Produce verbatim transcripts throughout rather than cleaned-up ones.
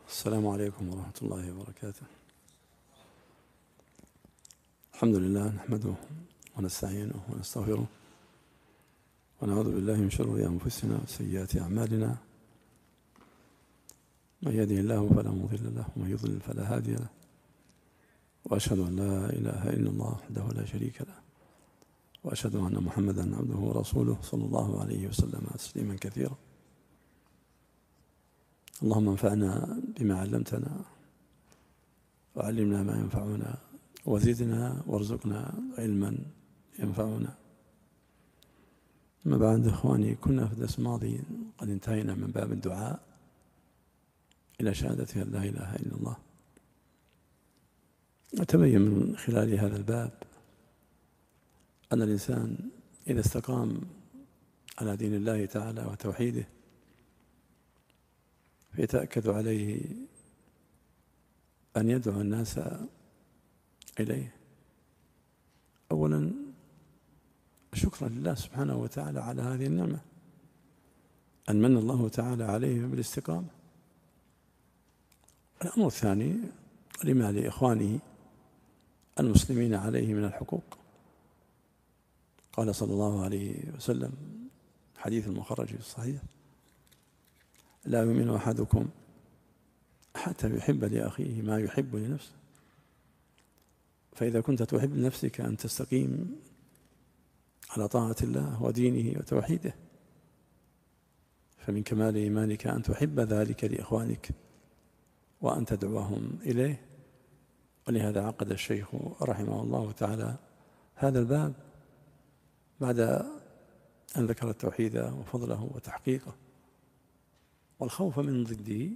السلام عليكم ورحمة الله وبركاته. الحمد لله نحمده ونستعينه ونستغفره ونعوذ بالله من شرور أنفسنا وسيئات أعمالنا. من يهده الله فلا مضل له ومن يضلل فلا هادي له، وأشهد أن لا إله إلا الله وحده لا شريك له، وأشهد أن محمدا عبده ورسوله صلى الله عليه وسلم تسليما كثيرا. اللهم انفعنا بما علمتنا وعلمنا ما ينفعنا وزدنا وارزقنا علما ينفعنا. أما بعد إخواني، كنا في الدرس الماضي قد انتهينا من باب الدعاء إلى شهادة أن لا إله إلا الله. وتبين من خلال هذا الباب أن الإنسان إذا استقام على دين الله تعالى وتوحيده فيتأكد عليه أن يدعو الناس إليه. أولا شكرا لله سبحانه وتعالى على هذه النعمة، أن من الله تعالى عليه بالاستقامة. الأمر الثاني لما لإخوانه المسلمين عليه من الحقوق. قال صلى الله عليه وسلم حديث المخرج في الصحيح: لا يؤمن أحدكم حتى يحب لأخيه ما يحب لنفسه. فإذا كنت تحب لنفسك أن تستقيم على طاعة الله ودينه وتوحيده، فمن كمال إيمانك أن تحب ذلك لإخوانك وأن تدعوهم إليه. ولهذا عقد الشيخ رحمه الله تعالى هذا الباب بعد أن ذكر التوحيد وفضله وتحقيقه والخوف من ضده،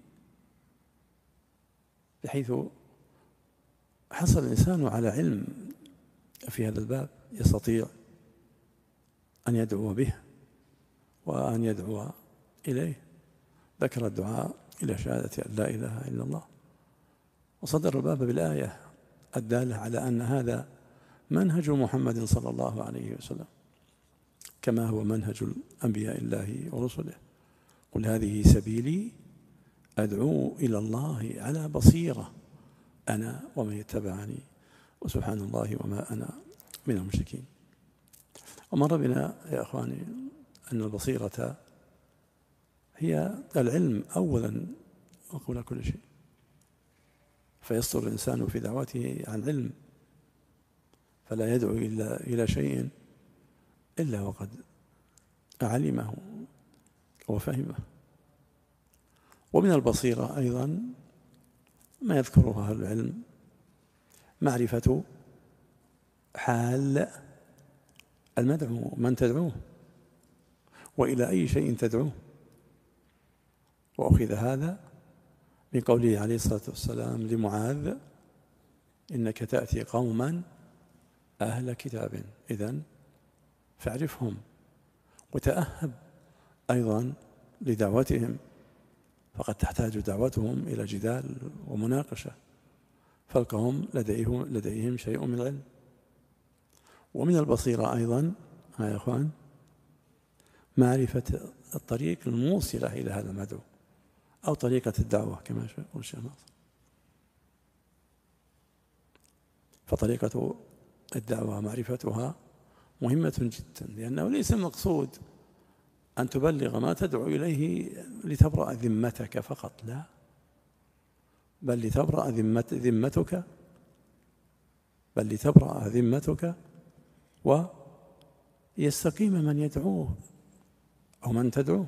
بحيث حصل الإنسان على علم في هذا الباب يستطيع أن يدعو به وأن يدعو إليه. ذكر الدعاء إلى شهادة أن لا إله إلا الله، وصدر الباب بالآية الدالة على أن هذا منهج محمد صلى الله عليه وسلم، كما هو منهج الأنبياء الله ورسله. قل هذه سبيلي أدعو إلى الله على بصيرة أنا ومن يتبعني وسبحان الله وما أنا من المشركين. ومر بنا يا أخواني أن البصيرة هي العلم أولا وقبل كل شيء، فيصدر الإنسان في دعوته عن علم، فلا يدعو إلا إلى شيء إلا وقد علمه وفهمه. ومن البصيرة أيضا ما يذكره أهل العلم معرفة حال المدعو، من تدعوه وإلى أي شيء تدعوه. وأخذ هذا من قوله عليه الصلاة والسلام لمعاذ: إنك تأتي قوما أهل كتاب، إذن فاعرفهم وتأهب أيضا لدعوتهم، فقد تحتاج دعوتهم إلى جدال ومناقشة، فالقوم لديهم, لديهم شيء من العلم. ومن البصيرة أيضا يا إخوان معرفة الطريق الموصلة إلى هذا المدعو، أو طريقة الدعوة كما يقول الشيخ ناصر. فطريقة الدعوة معرفتها مهمة جدا، لأنه ليس المقصود أن تبلغ ما تدعو إليه لتبرأ ذمتك فقط، لا، بل لتبرأ ذمت ذمتك بل لتبرأ ذمتك ويستقيم من يدعوه أو من تدعوه،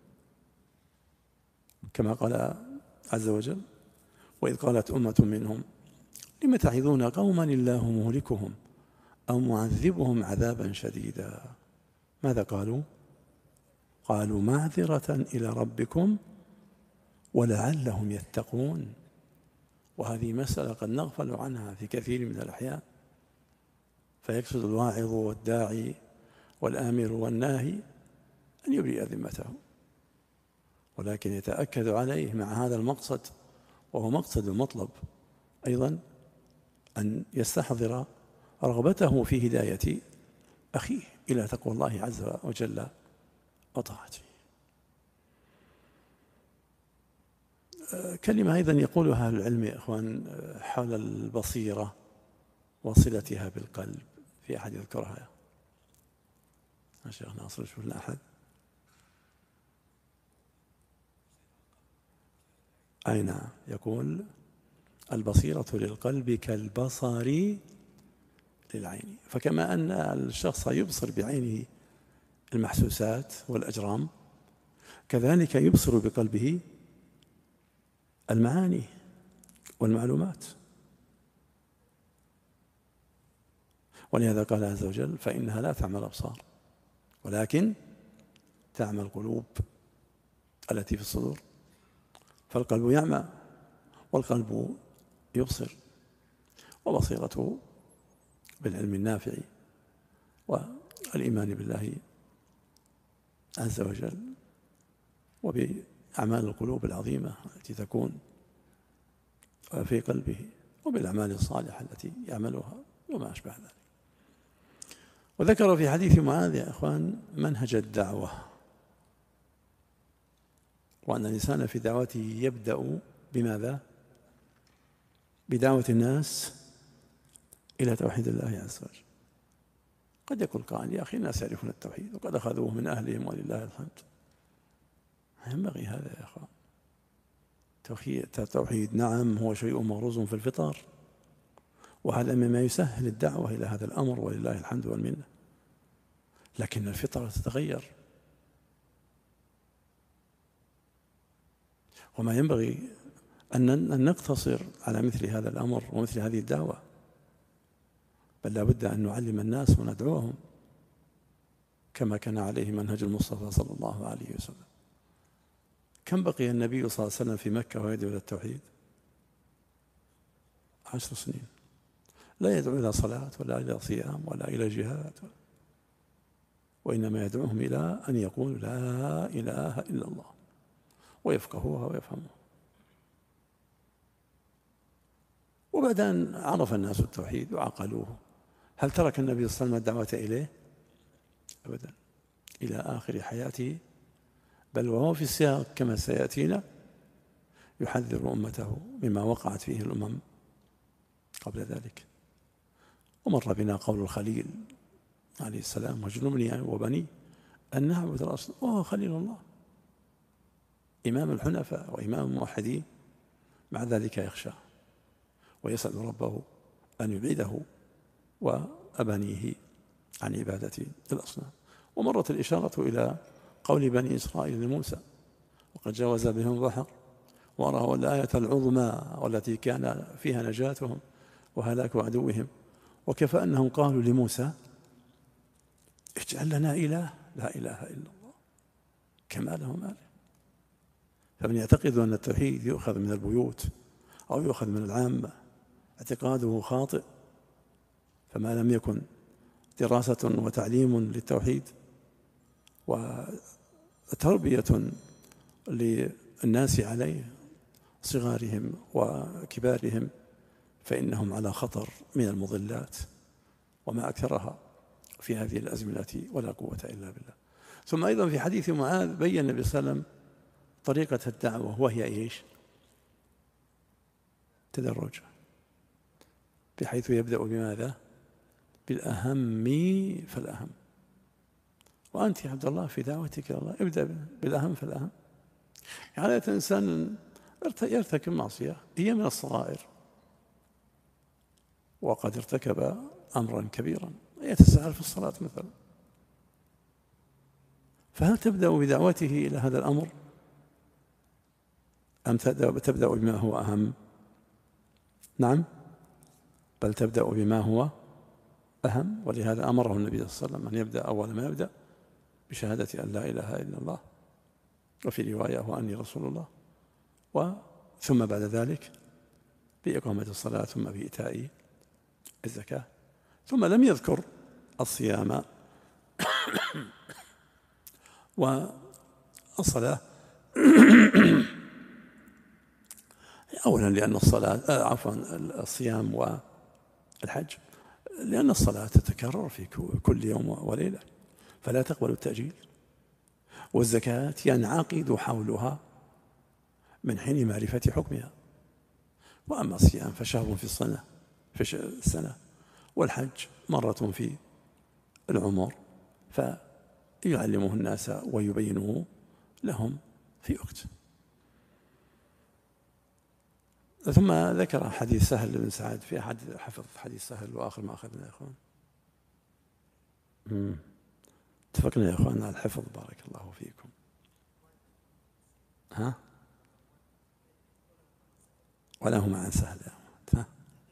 كما قال عز وجل: وإذ قالت أمة منهم لم تعظون قوما الله مهلكهم أو معذبهم عذابا شديدا. ماذا قالوا؟ قالوا معذرة إلى ربكم ولعلهم يتقون. وهذه مسألة قد نغفل عنها في كثير من الأحيان، فيقصد الواعظ والداعي والآمر والناهي أن يبرئ ذمته، ولكن يتأكد عليه مع هذا المقصد، وهو مقصد المطلب أيضا، أن يستحضر رغبته في هداية أخيه إلى تقوى الله عز وجل وطاعته. كلمة أيضا يقولها أهل العلم يا إخوان حول البصيرة وصلتها بالقلب، في أحد يذكرها يا شيخ ناصر؟ شوف لنا أحد. أي نعم، يقول البصيرة للقلب كالبصر للعين، فكما أن الشخص يبصر بعينه المحسوسات والأجرام، كذلك يبصر بقلبه المعاني والمعلومات. ولهذا قال عز وجل فإنها لا تعمى الأبصار ولكن تعمى القلوب التي في الصدور. فالقلب يعمى والقلب يبصر، وبصيرته بالعلم النافع والإيمان بالله عز وجل وبأعمال القلوب العظيمة التي تكون في قلبه وبالأعمال الصالحة التي يعملها وما أشبه ذلك. وذكر في حديث معاذ يا إخوان منهج الدعوة، وأن الإنسان في دعوته يبدأ بماذا؟ بدعوة الناس إلى توحيد الله عز وجل. قد يقول قائل يا أخي الناس يعرفون التوحيد وقد أخذوه من أهلهم ولله الحمد. ينبغي هذا يا أخوان. التوحيد نعم هو شيء مغروز في الفطر، وهذا مما يسهل الدعوة إلى هذا الأمر ولله الحمد والمنة، لكن الفطرة تتغير، وما ينبغي أن نقتصر على مثل هذا الأمر ومثل هذه الدعوة، بل لا بد أن نعلم الناس وندعوهم كما كان عليه منهج المصطفى صلى الله عليه وسلم. كم بقي النبي صلى الله عليه وسلم في مكة ويدعو إلى التوحيد؟ عشر سنين، لا يدعو إلى صلاة ولا إلى صيام ولا إلى جهاد، وإنما يدعوهم إلى أن يقولوا لا إله إلا الله ويفقهوها ويفهموها. وبعد أن عرف الناس التوحيد وعقلوه، هل ترك النبي صلى الله عليه وسلم الدعوة إليه؟ أبدا، إلى آخر حياته، بل وهو في السياق كما سيأتينا يحذر أمته مما وقعت فيه الأمم قبل ذلك. ومر بنا قول الخليل عليه السلام واجنبني وبني أن نعبد الأصنام، وهو خليل الله إمام الحنفاء وإمام الموحدين، مع ذلك يخشى ويسأل ربه أن يبعده وأبنيه عن عبادة الأصنام. ومرت الإشارة إلى قول بني إسرائيل لموسى وقد جاوز بهم البحر ورأوا الآية العظمى والتي كان فيها نجاتهم وهلاك عدوهم، وكفى أنهم قالوا لموسى اجعل لنا إله لا إله إلا الله كما لهم آله. فمن يعتقد أن التوحيد يؤخذ من البيوت أو يؤخذ من العامة اعتقاده خاطئ، فما لم يكن دراسة وتعليم للتوحيد وتربية للناس عليه صغارهم وكبارهم فإنهم على خطر من المضلات وما أكثرها في هذه الأزمنة، ولا قوة إلا بالله. ثم أيضا في حديث معاذ بين النبي صلى الله عليه وسلم طريقة الدعوة، وهي إيش؟ تدرج، بحيث يبدأ بماذا؟ بالأهم فالأهم. وأنت يا عبد الله في دعوتك إلى الله ابدأ بالأهم فالأهم. يعني الإنسان يرتكب معصية هي من الصغائر وقد ارتكب أمرا كبيرا، يتساهل في الصلاة مثلا، فهل تبدأ بدعوته إلى هذا الأمر أم تبدأ بما هو أهم؟ نعم، بل تبدأ بما هو أهم. ولهذا أمره النبي صلى الله عليه وسلم أن يبدأ أول ما يبدأ بشهادة أن لا إله إلا الله، وفي رواية وأني رسول الله، وثم بعد ذلك بإقامة الصلاة، ثم بإيتاء الزكاة، ثم لم يذكر الصيام والصلاة أولا لأن الصلاة آه عفوا الصيام والحج، لأن الصلاة تتكرر في كل يوم وليلة فلا تقبل التأجيل، والزكاة ينعقد حولها من حين معرفة حكمها. وأما الصيام فشهر في السنة في السنة والحج مرة في العمر، فيعلمه الناس ويبينه لهم في وقت. ثم ذكر حديث سهل بن سعد، في أحد حفظ حديث سهل وآخر ما أخذنا يا إخوان. اتفقنا يا إخوان على الحفظ، بارك الله فيكم. ها وله مع سهل يا ها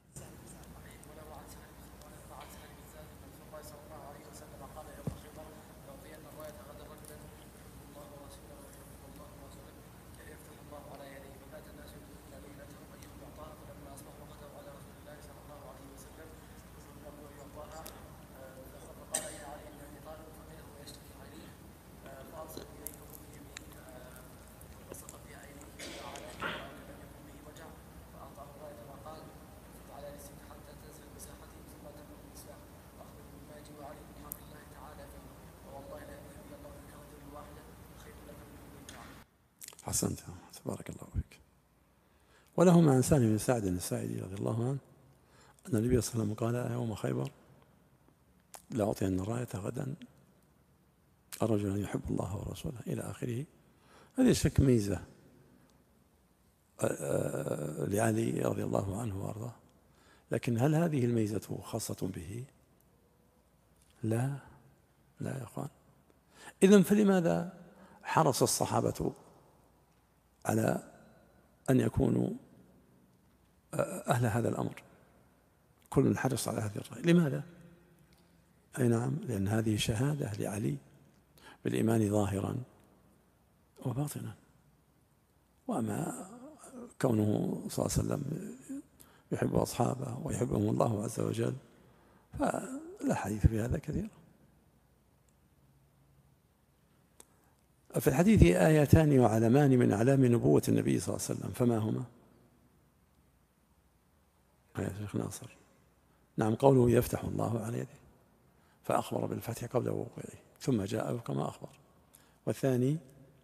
أحسنت، تبارك الله فيك. ولهم عن سالم بن سعد الساعدي رضي الله عنه أن النبي صلى الله عليه وسلم قال يوم خيبر: لأعطين الراية غدا الرجل يحب الله ورسوله إلى آخره. هذه شك ميزة لعلي رضي الله عنه وارضاه، لكن هل هذه الميزة خاصة به؟ لا لا يا أخوان. إذن فلماذا حرص الصحابة على أن يكونوا أهل هذا الأمر؟ كل حرص على هذه الرأي. لماذا؟ أي نعم، لأن هذه شهادة لعلي بالإيمان ظاهرا وباطنا. وأما كونه صلى الله عليه وسلم يحب أصحابه ويحبهم الله عز وجل فلا حديث في هذا كثير. في الحديث آيتان وعلمان من أعلام نبوة النبي صلى الله عليه وسلم، فما هما؟ يا شيخ ناصر. نعم، قوله يفتح الله على يده، فأخبر بالفتح قبل وقوعه ثم جاء كما أخبر. والثاني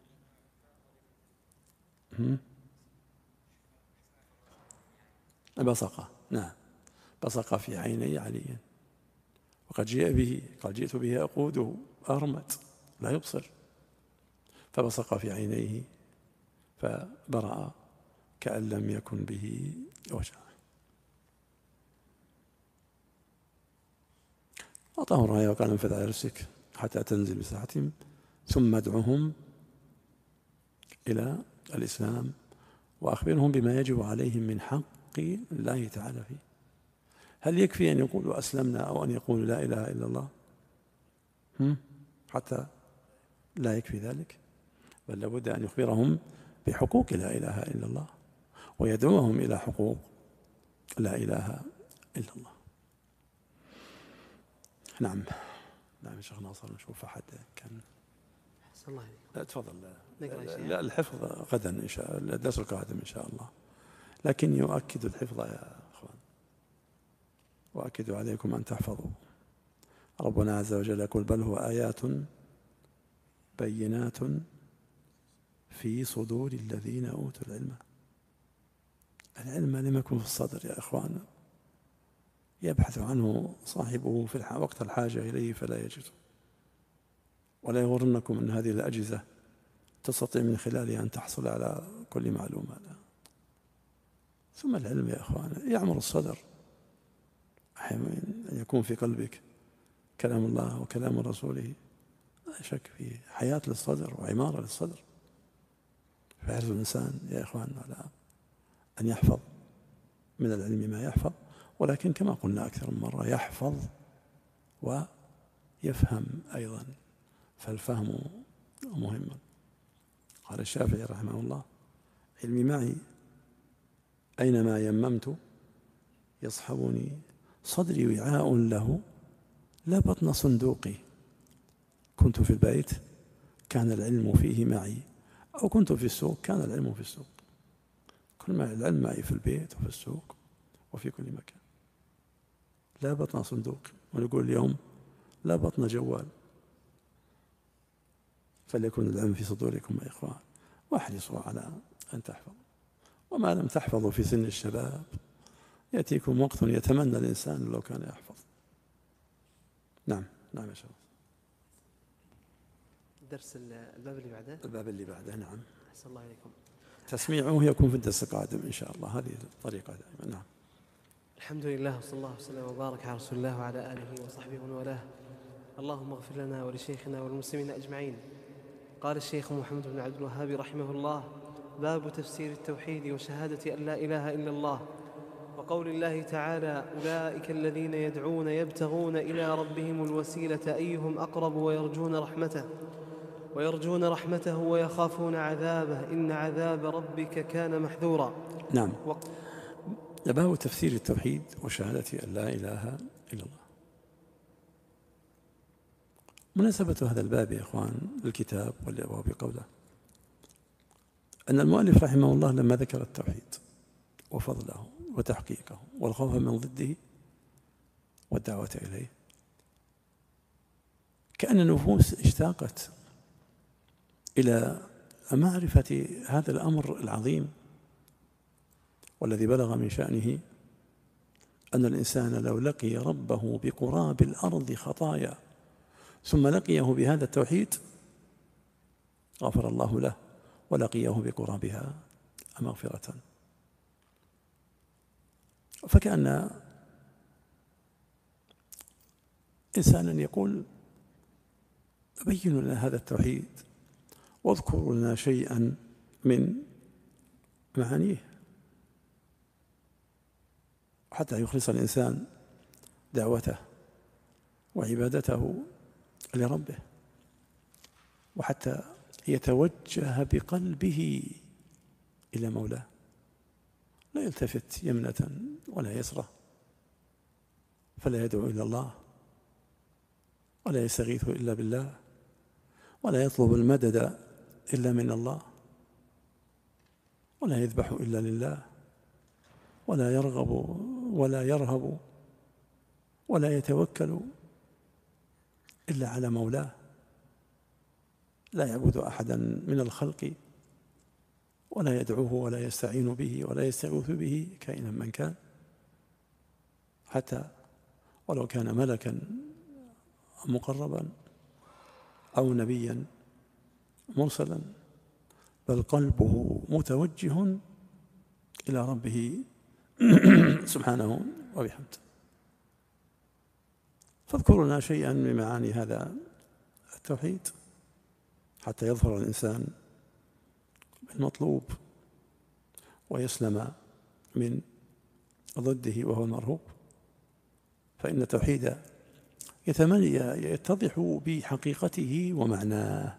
بصقة، نعم، بصق في عيني علي، وقد جاء به قال جئت به أقوده أرمت لا يبصر، فبصق في عينيه فبرأ كأن لم يكن به وجع. أعطاه الراية وقال: انفذ على رسلك حتى تنزل بساحتهم ثم ادعهم إلى الإسلام وأخبرهم بما يجب عليهم من حق الله تعالى فيه. هل يكفي أن يقولوا أسلمنا أو أن يقولوا لا إله إلا الله؟ حتى لا يكفي ذلك، بل لابد أن يخبرهم بحقوق لا إله إلا الله ويدعوهم إلى حقوق لا إله إلا الله. نعم نعم يا شيخ ناصر، نشوف أحد كان. الله لا تفضل. لا الحفظ غدا إن شاء الله، الدرس القادم إن شاء الله، لكن يؤكد الحفظ يا أخوان، وأكد عليكم أن تحفظوا. ربنا عز وجل يقول: بل هو آيات بينات في صدور الذين أوتوا العلم. العلم لم يكن في الصدر يا إخوان، يبحث عنه صاحبه في وقت الحاجة إليه فلا يجده. ولا يغرنكم أن هذه الأجهزة تستطيع من خلالها أن تحصل على كل معلومة. ثم العلم يا إخوان يعمر الصدر، أحيانا أن يكون في قلبك كلام الله وكلام رسوله، لا شك فيه حياة للصدر وعمارة للصدر. فيحرص الإنسان يا إخوان على أن يحفظ من العلم ما يحفظ، ولكن كما قلنا أكثر من مرة يحفظ ويفهم أيضا، فالفهم مهم. قال الشافعي رحمه الله: علمي معي أينما يممت يصحبني صدري وعاء له لا بطن صندوقي. كنت في البيت كان العلم فيه معي، أو كنت في السوق كان العلم في السوق. كل ما العلم معي في البيت وفي السوق وفي كل مكان. لا بطن صندوق، ونقول اليوم لا بطن جوال. فليكن العلم في صدوركم يا إخوان، واحرصوا على أن تحفظوا، وما لم تحفظوا في سن الشباب يأتيكم وقت يتمنى الإنسان لو كان يحفظ. نعم نعم يا شباب. درس الباب اللي بعده الباب اللي بعده نعم. أحسن الله إليكم. تسميعه يكون في الدرس القادم إن شاء الله، هذه الطريقة دائما. نعم. الحمد لله وصلى الله وسلم وبارك على رسول الله وعلى آله وصحبه ومن والاه. اللهم اغفر لنا ولشيخنا والمسلمين أجمعين. قال الشيخ محمد بن عبد الوهاب رحمه الله: باب تفسير التوحيد وشهادة أن لا إله إلا الله، وقول الله تعالى: أولئك الذين يدعون يبتغون إلى ربهم الوسيلة أيهم أقرب ويرجون رحمته ويرجون رحمته ويخافون عذابه إن عذاب ربك كان محذورا. نعم. باب تفسير التوحيد وشهادة أن لا إله إلا الله. مناسبة هذا الباب يا إخوان للكتاب والأبواب قوله أن المؤلف رحمه الله لما ذكر التوحيد وفضله وتحقيقه والخوف من ضده والدعوة إليه، كأن النفوس اشتاقت إلى معرفة هذا الأمر العظيم والذي بلغ من شأنه أن الإنسان لو لقي ربه بقراب الأرض خطايا ثم لقيه بهذا التوحيد غفر الله له ولقيه بقرابها مغفرة. فكأن إنسانا يقول: بينوا لنا هذا التوحيد واذكروا لنا شيئا من معانيه، حتى يخلص الإنسان دعوته وعبادته لربه، وحتى يتوجه بقلبه إلى مولاه، لا يلتفت يمنة ولا يسرى، فلا يدعو إلا الله ولا يستغيث إلا بالله ولا يطلب المدد إلا من الله ولا يذبح إلا لله ولا يرغب ولا يرهب ولا يتوكل إلا على مولاه، لا يعبد أحدا من الخلق ولا يدعوه ولا يستعين به ولا يستغيث به كائنا من كان، حتى ولو كان ملكا مقربا أو نبيا مرسلا، بل قلبه متوجه إلى ربه سبحانه وبحمده. فاذكروا لنا شيئا من معاني هذا التوحيد حتى يظفر الإنسان بالمطلوب ويسلم من ضده وهو المرهوب، فإن التوحيد يتضح بحقيقته ومعناه،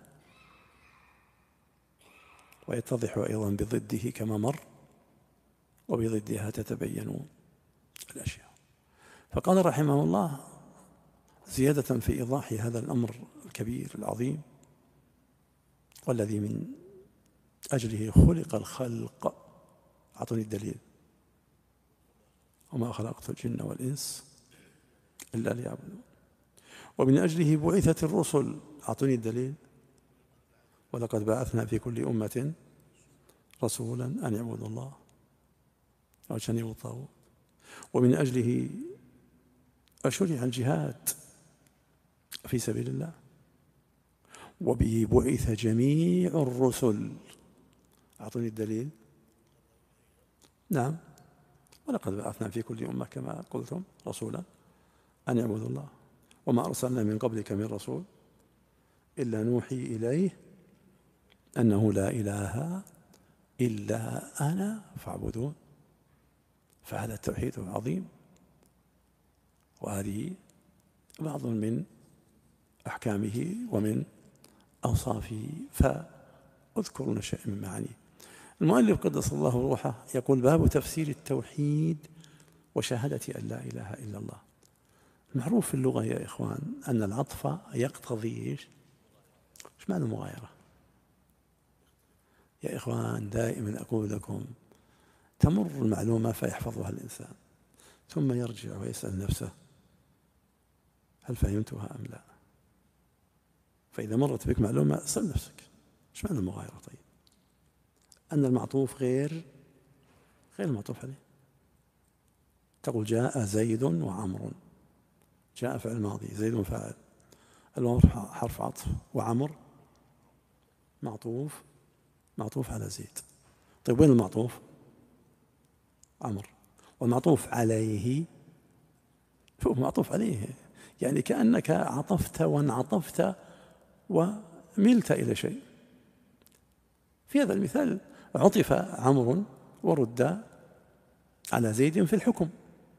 ويتضح أيضا بضده كما مر، وبضدها تتبين الأشياء. فقال رحمه الله زيادة في إيضاح هذا الأمر الكبير العظيم والذي من أجله خلق الخلق، أعطوني الدليل: وما خلقت الجن والإنس إلا ليعبدون. ومن أجله بعثت الرسل، أعطوني الدليل: ولقد بعثنا في كل أمة رسولا أن يعبدوا الله واجتنبوا الطاغوت. ومن أجله شرع الجهاد في سبيل الله، وبه بعث جميع الرسل. أعطوني الدليل. نعم، ولقد بعثنا في كل أمة كما قلتم رسولا أن يعبدوا الله وما أرسلنا من قبلك من رسول إلا نوحي إليه أنه لا إله إلا أنا فاعبدون. فهذا التوحيد العظيم، وهذه بعض من أحكامه ومن أوصافه، فاذكرون شيء من معانيه. المؤلف قدس الله روحه يقول: باب تفسير التوحيد وشهادة أن لا إله إلا الله. معروف في اللغة يا إخوان أن العطف يقتضي إيش؟ إيش معنى المغايرة؟ يا إخوان دائما أقول لكم: تمر المعلومة فيحفظها الإنسان ثم يرجع ويسأل نفسه: هل فهمتها أم لا؟ فإذا مرت بك معلومة اسأل نفسك: إيش معنى المغايرة؟ طيب أن المعطوف غير غير المعطوف عليه. تقول جاء زيد وعمر، جاء فعل ماضي، زيد فاعل، الواو حرف عطف، وعمر معطوف معطوف على زيد. طيب وين المعطوف؟ عمر. والمعطوف عليه هو معطوف عليه، يعني كأنك عطفت وانعطفت وملت إلى شيء. في هذا المثال عطف عمرو ورد على زيد في الحكم،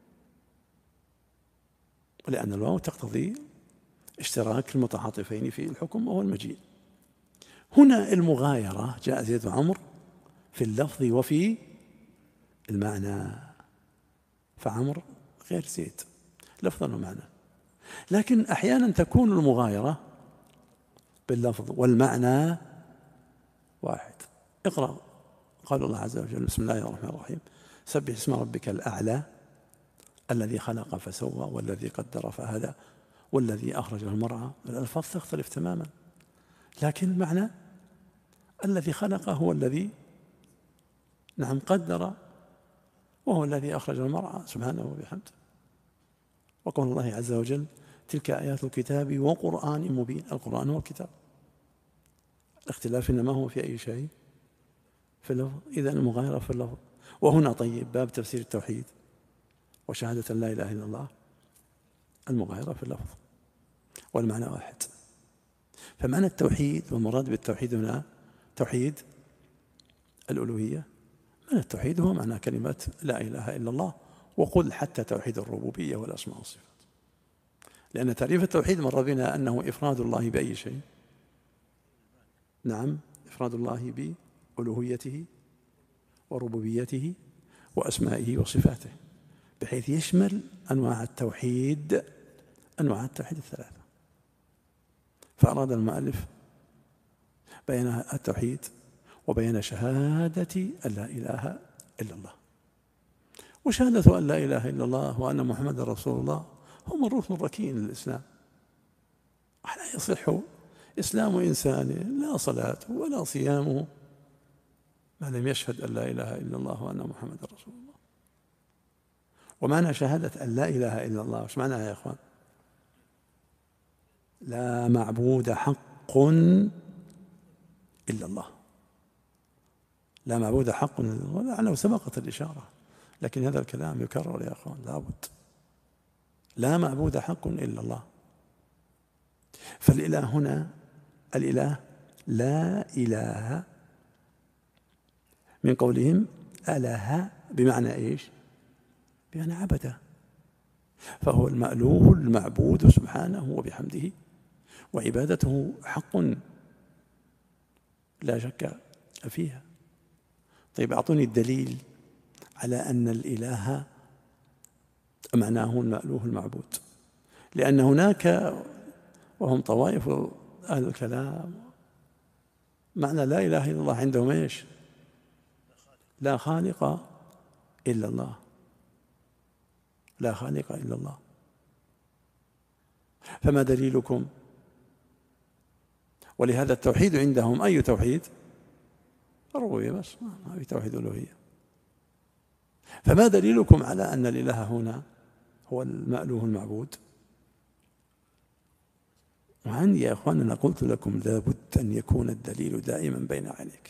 لأن الواو تقتضي اشتراك المتعاطفين في الحكم وهو المجيء. هنا المغايرة، جاء زيد وعمر في اللفظ وفي المعنى، فعمر غير زيد لفظا ومعنى. لكن أحيانا تكون المغايرة باللفظ والمعنى واحد. اقرأ قال الله عز وجل بسم الله الرحمن الرحيم سبح اسم ربك الأعلى الذي خلق فسوى والذي قدر فهدى والذي أخرج المرعى. الألفاظ تختلف تماما، لكن المعنى الذي خلق هو الذي نعم قدر، وهو الذي أخرج المرعى سبحانه وبحمده. وقول الله عز وجل تلك آيات الكتاب وقرآن مبين. القرآن هو الكتاب، الاختلاف إنما هو في أي شيء؟ في اللفظ. إذن المغايرة في اللفظ. وهنا طيب باب تفسير التوحيد وشهادة لا إله إلا الله، المغايرة في اللفظ والمعنى واحد. فمعنى التوحيد والمراد بالتوحيد هنا توحيد الألوهية. معنى التوحيد هو معنى كلمة لا إله إلا الله، وقل حتى توحيد الربوبية والأسماء والصفات، لأن تعريف التوحيد مر بنا أنه إفراد الله بأي شيء؟ نعم، إفراد الله بألوهيته وربوبيته وأسمائه وصفاته، بحيث يشمل أنواع التوحيد أنواع التوحيد الثلاثة. فأراد المؤلف بيان التوحيد وبيان شهادة أن لا إله إلا الله. وشهادة أن لا إله إلا الله وأن محمد رسول الله هم الركن الركين للإسلام. لا يصح إسلام إنسان لا صلاة ولا صيامه ما لم يشهد أن لا إله إلا الله وأن محمد رسول الله. ومعنى شهادة أن لا إله إلا الله وش معناها يا أخوان؟ لا معبود حق إلا الله. لا معبود حق إلا الله، ولعله سبقت الإشارة، لكن هذا الكلام يكرر يا أخوان لابد. لا معبود حق إلا الله. فالإله هنا الإله لا إله من قولهم أله بمعنى إيش؟ بمعنى عبده. فهو المألوه المعبود سبحانه وبحمده، وعبادته حق لا شك فيها. طيب أعطوني الدليل على أن الإله معناه المألوه المعبود، لأن هناك وهم طوائف أهل الكلام معنى لا إله إلا الله عندهم إيش؟ لا خالق إلا الله، لا خالق إلا الله. فما دليلكم؟ ولهذا التوحيد عندهم أي توحيد؟ الربوبية بس، ما في توحيد الألوهية. فما دليلكم على أن الإله هنا هو المألوه المعبود؟ وعندي يا أخوان أنا قلت لكم لابد أن يكون الدليل دائما بين عينيك،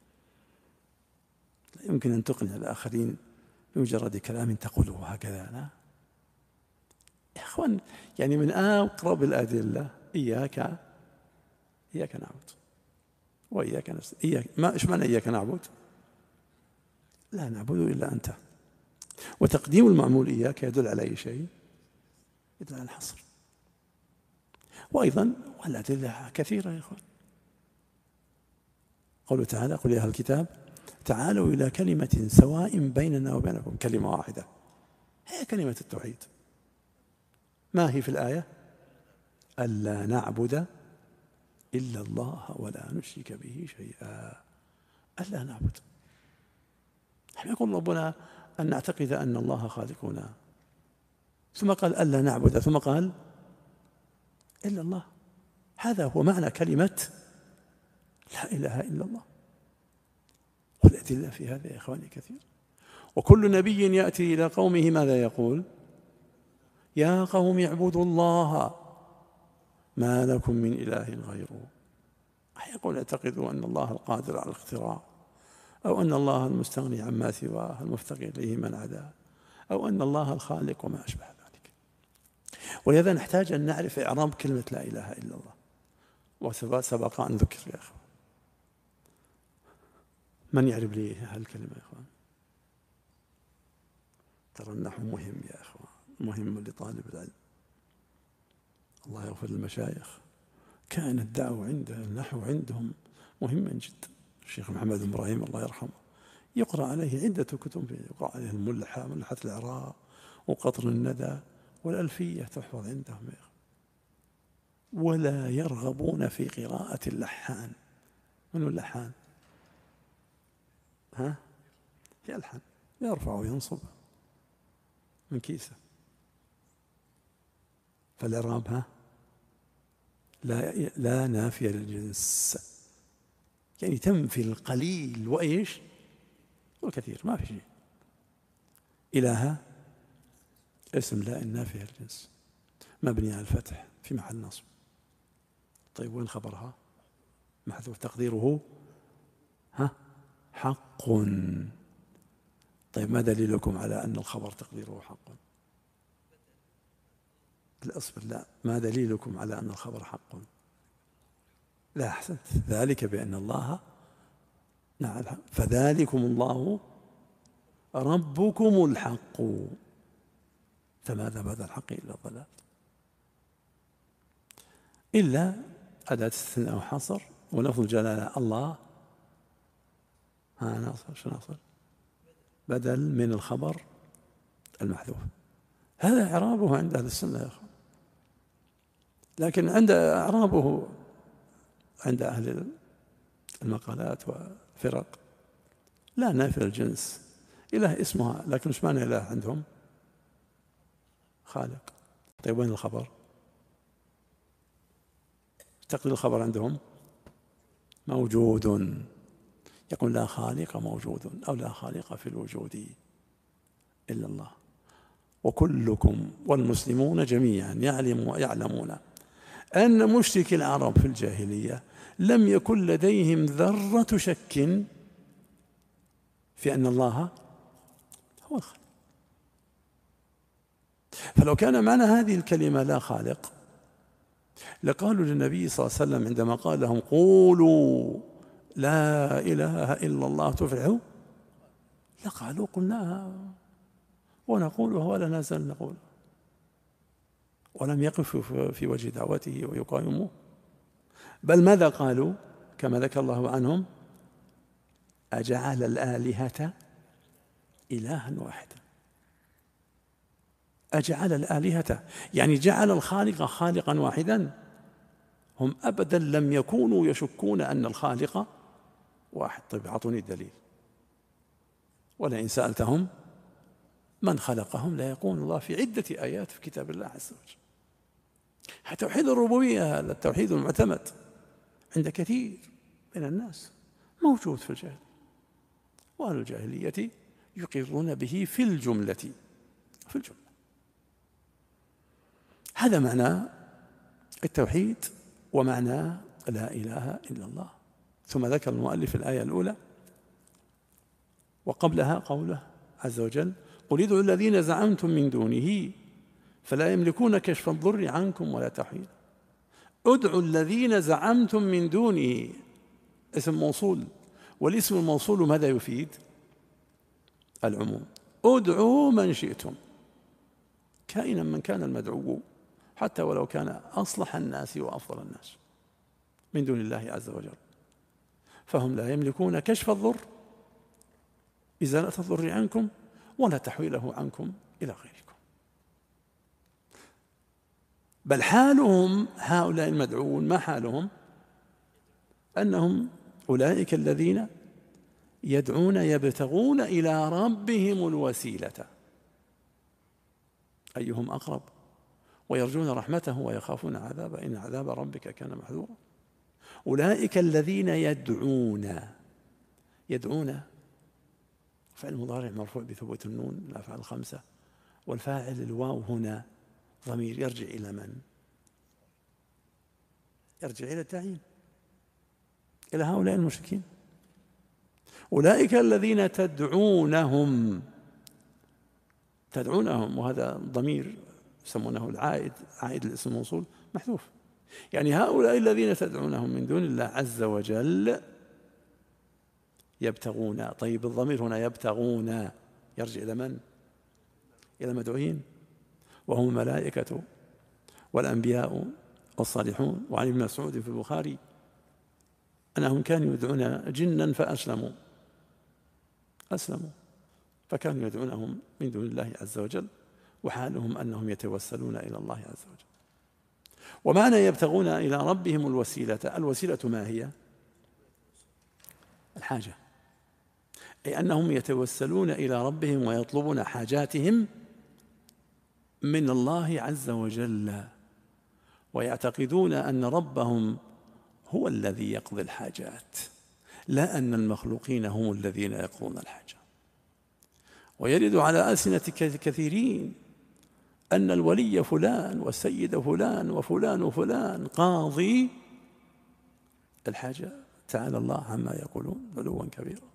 لا يمكن أن تقنع الآخرين بمجرد كلام تقوله هكذا. لا يا أخوان، يعني من أقرب الأدلة إياك إياك نعبد وإياك نستعين. إياك ما إيش معنى إياك نعبد؟ لا نعبد إلا أنت. وتقديم المعمول إياك يدل على أي شيء؟ يدل على الحصر. وأيضا والأدلة كثيرة يا إخوان. قوله تعالى قل يا أهل الكتاب تعالوا إلى كلمة سواء بيننا وبينكم، كلمة واحدة هي كلمة التوحيد. ما هي في الآية؟ ألا نعبد إلا الله ولا نشرك به شيئا. ألا نعبد، نحن يقول ربنا أن نعتقد أن الله خالقنا، ثم قال ألا نعبد، ثم قال إلا الله. هذا هو معنى كلمة لا إله إلا الله. والأدلة في هذا يا إخواني كثير. وكل نبي يأتي إلى قومه ماذا يقول؟ يا قوم اعبدوا الله ما لكم من إله غيره. يقول اعتقدوا أن الله القادر على الاختراع، أو أن الله المستغني عما سواه المفتقر إليه من عداه، أو أن الله الخالق وما أشبه ذلك. ولهذا نحتاج أن نعرف إعراب كلمة لا إله إلا الله، وسبق أن ذكر يا أخوان. من يعرف لي هالكلمة يا أخوان؟ ترى النحو مهم يا أخوان، مهم لطالب العلم. الله يغفر للمشايخ، كانت الدعوة عنده النحو عندهم مهما جدا. الشيخ محمد بن إبراهيم الله يرحمه يقرأ عليه عدة كتب، يقرأ عليه الملحة، ملحة الإعراب، وقطر الندى، والألفية تحفظ عندهم، ولا يرغبون في قراءة اللحان. من اللحان؟ ها؟ يلحن، يرفع وينصب من كيسه. فالإعراب ها لا لا نافية للجنس، يعني تنفي القليل وإيش والكثير، ما في شيء. إله اسم لا النافية للجنس مبني على الفتح في محل نصب. طيب وين خبرها؟ محذوف تقديره ها حق. طيب ما دليلكم على أن الخبر تقديره حق؟ لا أصبر، لا، ما دليلكم على أن الخبر حق؟ لا، أحسنت، ذلك بأن الله نعم، فذلكم الله ربكم الحق، فماذا بعد الحق إلا الضلال. إلا أداة استثناء وحصر، ولفظ الجلالة الله ها ناصر، شو ناصر؟ بدل من الخبر المحذوف. هذا إعرابه عند أهل السنة يا أخوان، لكن عند إعرابه عند أهل المقالات وفرق لا نافي الجنس. إله اسمها، لكن مش معنى إله عندهم؟ خالق. طيب وين الخبر؟ تقدير الخبر عندهم موجود، يقول لا خالق موجود، أو لا خالق في الوجود إلا الله. وكلكم والمسلمون جميعا يعلمون يعلمون أن مشركي العرب في الجاهلية لم يكن لديهم ذرة شك في أن الله هو الخالق. فلو كان معنى هذه الكلمة لا خالق لقالوا للنبي صلى الله عليه وسلم عندما قال لهم قولوا لا إله إلا الله تفلحوا، لقالوا قلناها ونقولها ولا نزال نقول، ولم يقفوا في وجه دعوته ويقاوموه. بل ماذا قالوا كما ذكر الله عنهم؟ أجعل الآلهة إلها واحدا. أجعل الآلهة يعني جعل الخالق خالقا واحدا. هم أبدا لم يكونوا يشكون أن الخالق واحد. طيب أعطوني الدليل. ولئن سألتهم من خلقهم لا يقولون الله في عدة آيات في كتاب الله عز وجل. توحيد الربوبية هذا التوحيد المعتمد عند كثير من الناس موجود في الجاهلية، وأهل الجاهلية يقرون به في الجملة في الجملة. هذا معنى التوحيد ومعنى لا إله إلا الله. ثم ذكر المؤلف الآية الأولى وقبلها قوله عز وجل قل ادعوا الذين زعمتم من دونه فلا يملكون كشف الضر عنكم ولا تحويلا. ادعوا الذين زعمتم من دونه اسم موصول، والاسم الموصول ماذا يفيد؟ العموم. ادعوا من شئتم كائنا من كان المدعو، حتى ولو كان أصلح الناس وأفضل الناس من دون الله عز وجل، فهم لا يملكون كشف الضر إزالة الضر عنكم ولا تحويله عنكم إلى غيركم. بل حالهم هؤلاء المدعوون ما حالهم؟ أنهم أولئك الذين يدعون يبتغون إلى ربهم الوسيلة أيهم أقرب ويرجون رحمته ويخافون عذابه إن عذاب ربك كان محذورا. أولئك الذين يدعون يدعون فعل مضارع مرفوع بثبوت النون الأفعال الخمسة، والفاعل الواو هنا ضمير يرجع إلى من؟ يرجع إلى الداعين، إلى هؤلاء المشركين. أولئك الذين تدعونهم تدعونهم وهذا ضمير يسمونه العائد، عائد الاسم الموصول محذوف، يعني هؤلاء الذين تدعونهم من دون الله عز وجل يبتغون. طيب الضمير هنا يبتغون يرجع إلى من؟ إلى المدعوين، وهم الملائكة والأنبياء والصالحون. وعن ابن مسعود في البخاري أنهم كانوا يدعون جنا فأسلموا أسلموا فكانوا يدعونهم من دون الله عز وجل، وحالهم أنهم يتوسلون إلى الله عز وجل. ومعنى يبتغون إلى ربهم الوسيلة، الوسيلة ما هي؟ الحاجة، أي أنهم يتوسلون إلى ربهم ويطلبون حاجاتهم من الله عز وجل، ويعتقدون أن ربهم هو الذي يقضي الحاجات، لا أن المخلوقين هم الذين يقضون الحاجة. ويرد على ألسنة كثيرين أن الولي فلان والسيد فلان وفلان وفلان قاضي الحاجة. تعالى الله عما يقولون علوا كبيرا.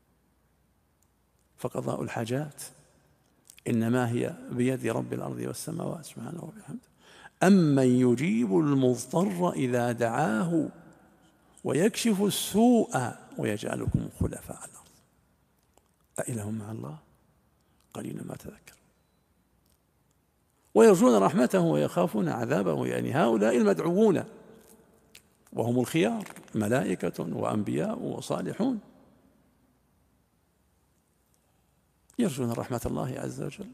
فقضاء الحاجات إنما هي بيد رب الأرض والسماوات سبحانه وبحمده. أمن يجيب المضطر إذا دعاه ويكشف السوء ويجعلكم خلفاء الأرض أإله مع الله قليلا ما تذكر. ويرجون رحمته ويخافون عذابه، يعني هؤلاء المدعوون وهم الخيار ملائكة وأنبياء وصالحون يرجون رحمة الله عز وجل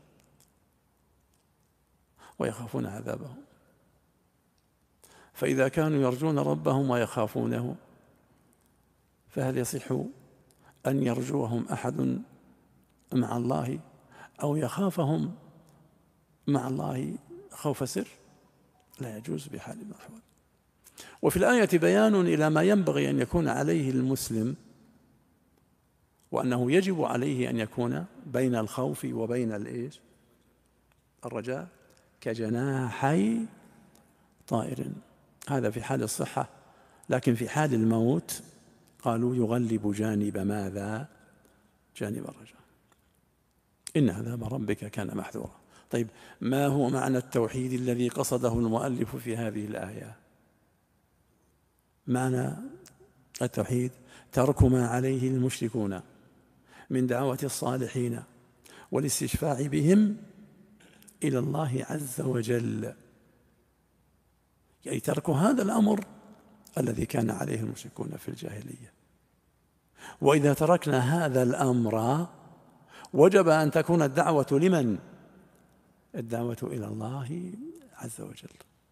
ويخافون عذابه. فإذا كانوا يرجون ربهم ويخافونه فهل يصح أن يرجوهم أحد مع الله أو يخافهم مع الله خوف سر؟ لا يجوز بحال من الأحوال. وفي الآية بيان إلى ما ينبغي أن يكون عليه المسلم، وأنه يجب عليه أن يكون بين الخوف وبين الإيش؟ الرجاء، كجناحي طائر. هذا في حال الصحة، لكن في حال الموت قالوا يغلب جانب ماذا؟ جانب الرجاء. إن عذاب ربك كان محذورا. طيب ما هو معنى التوحيد الذي قصده المؤلف في هذه الآية؟ معنى التوحيد ترك ما عليه المشركون من دعوة الصالحين والاستشفاع بهم إلى الله عز وجل، يعني ترك هذا الأمر الذي كان عليه المشركون في الجاهلية. وإذا تركنا هذا الأمر وجب أن تكون الدعوة لمن؟ الدعوة إلى الله عز وجل.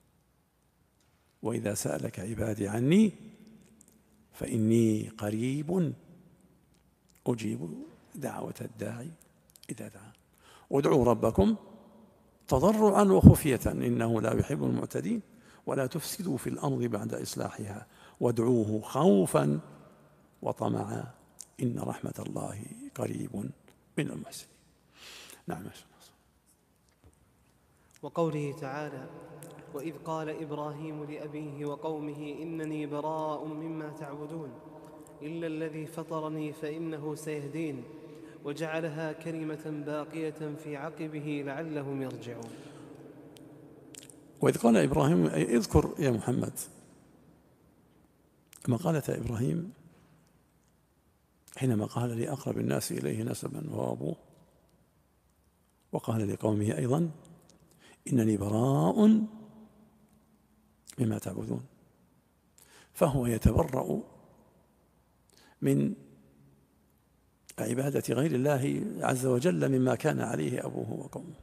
وإذا سألك عبادي عني فإني قريب أجيب دعوة الداعي إذا دعا. وادعوا ربكم تضرعا وخفية إنه لا يحب المعتدين ولا تفسدوا في الأرض بعد إصلاحها وادعوه خوفا وطمعا إن رحمة الله قريب من المحسنين. نعم. وقوله تعالى: وإذ قال إبراهيم لأبيه وقومه إنني براء مما تعبدون إلا الذي فطرني فإنه سيهدين وجعلها كلمة باقية في عقبه لعلهم يرجعون. وإذ قال إبراهيم، اذكر يا محمد مقالة إبراهيم حينما قال لأقرب الناس إليه نسبا وهو أبوه، وقال لقومه أيضا إنني براء مما تعبدون. فهو يتبرأ من عبادة غير الله عز وجل مما كان عليه أبوه وقومه.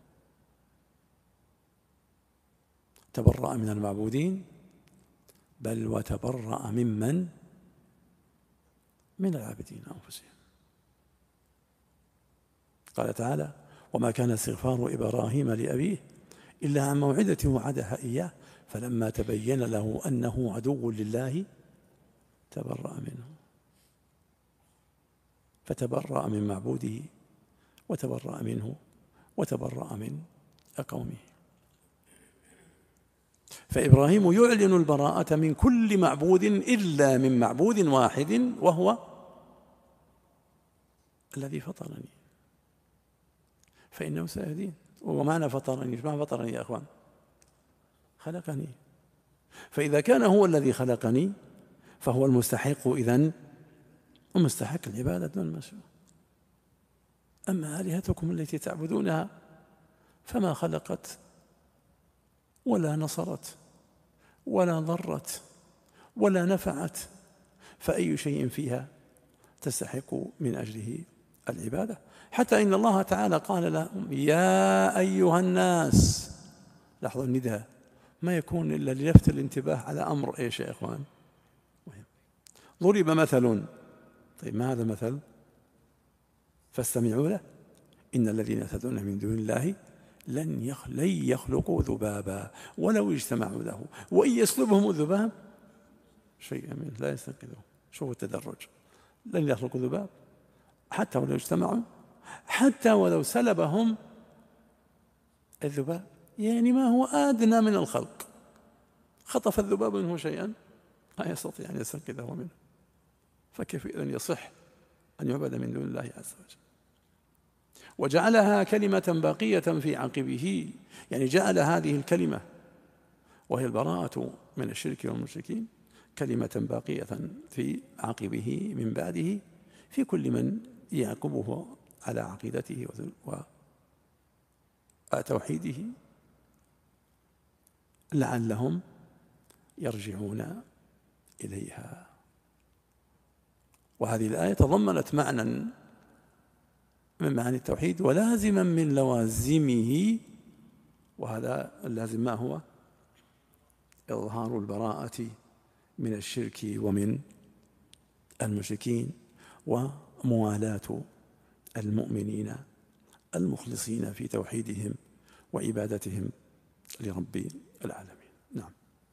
تبرأ من المعبودين بل وتبرأ ممن من العابدين أنفسهم. قال تعالى: وما كان استغفار إبراهيم لأبيه إلا عن موعدة وعدها إياه فلما تبين له أنه عدو لله تبرأ منه. فتبرأ من معبوده وتبرأ منه وتبرأ من قومه. فإبراهيم يعلن البراءة من كل معبود إلا من معبود واحد وهو الذي فطرني فإنه سيهدين. ومعنى فطرني، ما فطرني يا أخوان؟ خلقني. فإذا كان هو الذي خلقني فهو المستحق إذن ومستحق العبادة دون المشروع. أما آلهتكم التي تعبدونها فما خلقت ولا نصرت ولا ضرت ولا نفعت، فأي شيء فيها تستحق من أجله العبادة؟ حتى إن الله تعالى قال لهم يا أيها الناس. لاحظوا النداء ما يكون إلا للفت الانتباه على أمر إيش يا إخوان؟ ضرب مثل. طيب ما هذا المثل؟ فاستمعوا له إن الذين تدعون من دون الله لن يخلقوا ذبابا ولو اجتمعوا له وإن يسلبهم الذباب شيئا منه لا يستنقذوه. شوفوا التدرج، لن يخلقوا ذباب حتى ولو اجتمعوا، حتى ولو سلبهم الذباب، يعني ما هو أدنى من الخلق. خطف الذباب منه شيئا لا يستطيع أن يستنقذه منه، فكيف إذن يصح أن يعبد من دون الله عز وجل؟ وجعلها كلمة باقية في عقبه، يعني جعل هذه الكلمة وهي البراءة من الشرك والمشركين كلمة باقية في عقبه من بعده في كل من يعقبه على عقيدته وتوحيده لعلهم يرجعون إليها. وهذه الآية تضمنت معنى من معاني التوحيد ولازما من لوازمه، وهذا اللازم ما هو؟ إظهار البراءة من الشرك ومن المشركين وموالاة المؤمنين المخلصين في توحيدهم وعبادتهم لرب العالمين. نعم.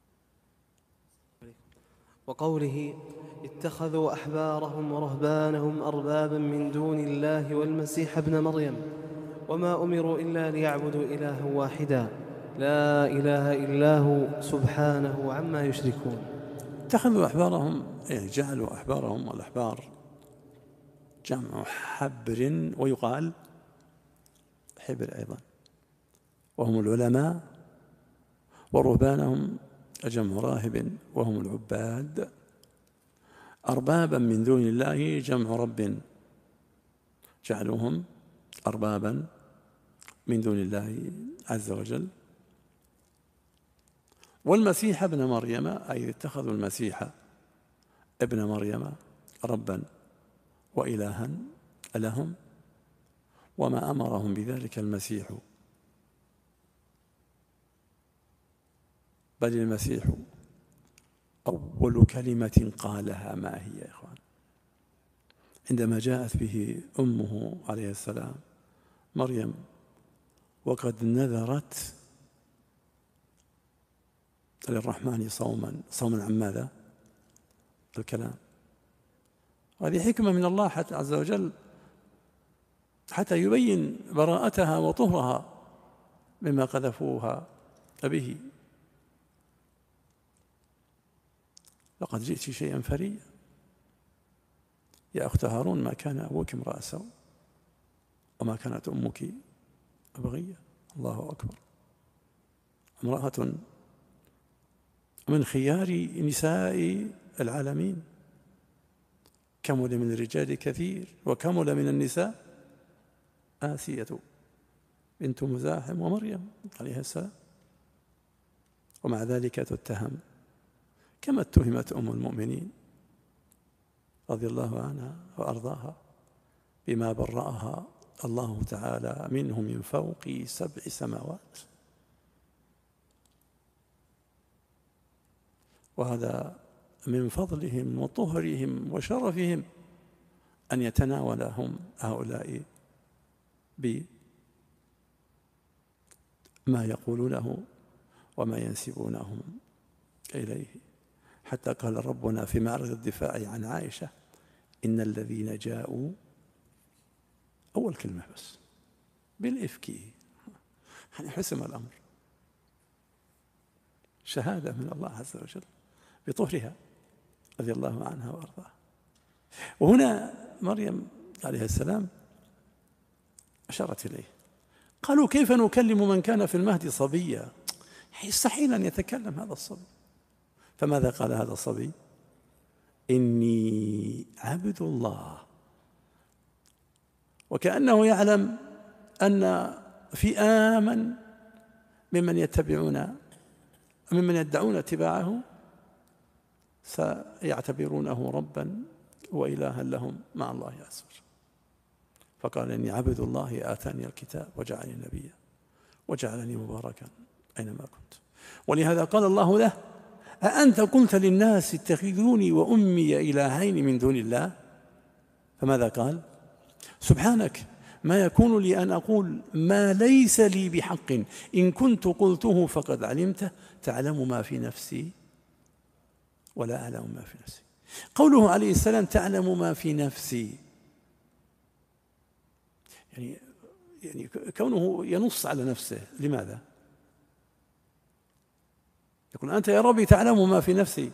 وقوله اتخذوا أحبارهم ورهبانهم أربابا من دون الله والمسيح ابن مريم وما أمروا إلا ليعبدوا إلها واحدا لا إله إلا هو سبحانه عما يشركون. اتخذوا أحبارهم، يعني جعلوا أحبارهم، والأحبار جمع حبر ويقال حبر أيضا، وهم العلماء، ورهبانهم جمع راهب وهم العباد. أربابا من دون الله جمع رب، جعلوهم أربابا من دون الله عز وجل. والمسيح ابن مريم أي اتخذوا المسيح ابن مريم ربا وإلها لهم، وما أمرهم بذلك المسيح، بل المسيح أول كلمة قالها ما هي يا إخوان؟ عندما جاءت به أمه عليه السلام مريم وقد نذرت للرحمن صوما، صوما عن ماذا؟ الكلام. هذه حكمة من الله حتى عز وجل حتى يبين براءتها وطهرها مما قذفوها به. لقد جئت شيئا فريا يا أخت هارون ما كان أبوك امرأ سوء وما كانت أمك بغية. الله أكبر. امرأة من خيار نساء العالمين، كمل من الرجال كثير وكمل من النساء آسية بنت مزاحم ومريم عليها السلام، ومع ذلك تتهم كما اتهمت أم المؤمنين رضي الله عنها وأرضاها بما برأها الله تعالى منه من فوق سبع سماوات. وهذا من فضلهم وطهرهم وشرفهم أن يتناولهم هؤلاء بما يقولونه وما ينسبونهم إليه. حتى قال ربنا في معرض الدفاع عن عائشة إن الذين جاءوا، أول كلمة بس، بالإفك، يعني حسم الأمر، شهادة من الله عز وجل بطهرها رضي الله عنها وأرضاها. وهنا مريم عليه السلام أشارت إليه، قالوا كيف نكلم من كان في المهد صبيا؟ يستحيل أن يتكلم هذا الصبي. فماذا قال هذا الصبي؟ إني عبد الله. وكأنه يعلم أن فئاما ممن يتبعون ممن يدعون اتباعه سيعتبرونه ربا وإلها لهم مع الله عز وجل. فقال إني عبد الله آتاني الكتاب وجعلني نبيا وجعلني مباركا أينما كنت. ولهذا قال الله له أأنت قلت للناس اتخذوني وأمي إلهين من دون الله؟ فماذا قال؟ سبحانك ما يكون لي أن أقول ما ليس لي بحق، إن كنت قلته فقد علمته، تعلم ما في نفسي ولا أعلم ما في نفسي. قوله عليه السلام تعلم ما في نفسي، يعني يعني كونه ينص على نفسه. لماذا؟ يقول أنت يا ربي تعلم ما في نفسي،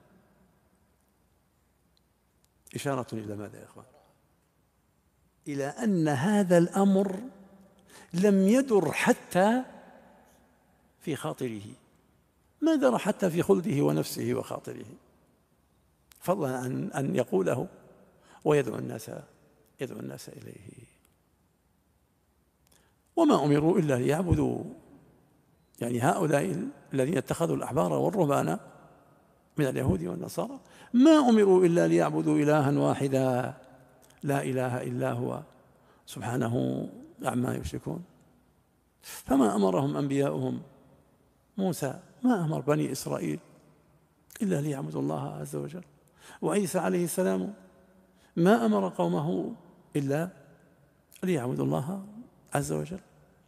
إشارة إلى ماذا يا إخوان؟ إلى أن هذا الأمر لم يدر حتى في خاطره، ما در حتى في خلده ونفسه وخاطره، فضلا عن أن يقوله ويدعو الناس يدعو الناس إليه. وما أمروا إلا ليعبدوا، يعني هؤلاء الذين اتخذوا الأحبار والرهبان من اليهود والنصارى ما أمروا إلا ليعبدوا إلها واحدا لا إله إلا هو سبحانه عما يشركون. فما أمرهم أنبياؤهم، موسى ما أمر بني إسرائيل إلا ليعبدوا الله عز وجل، وعيسى عليه السلام ما أمر قومه إلا ليعبدوا الله عز وجل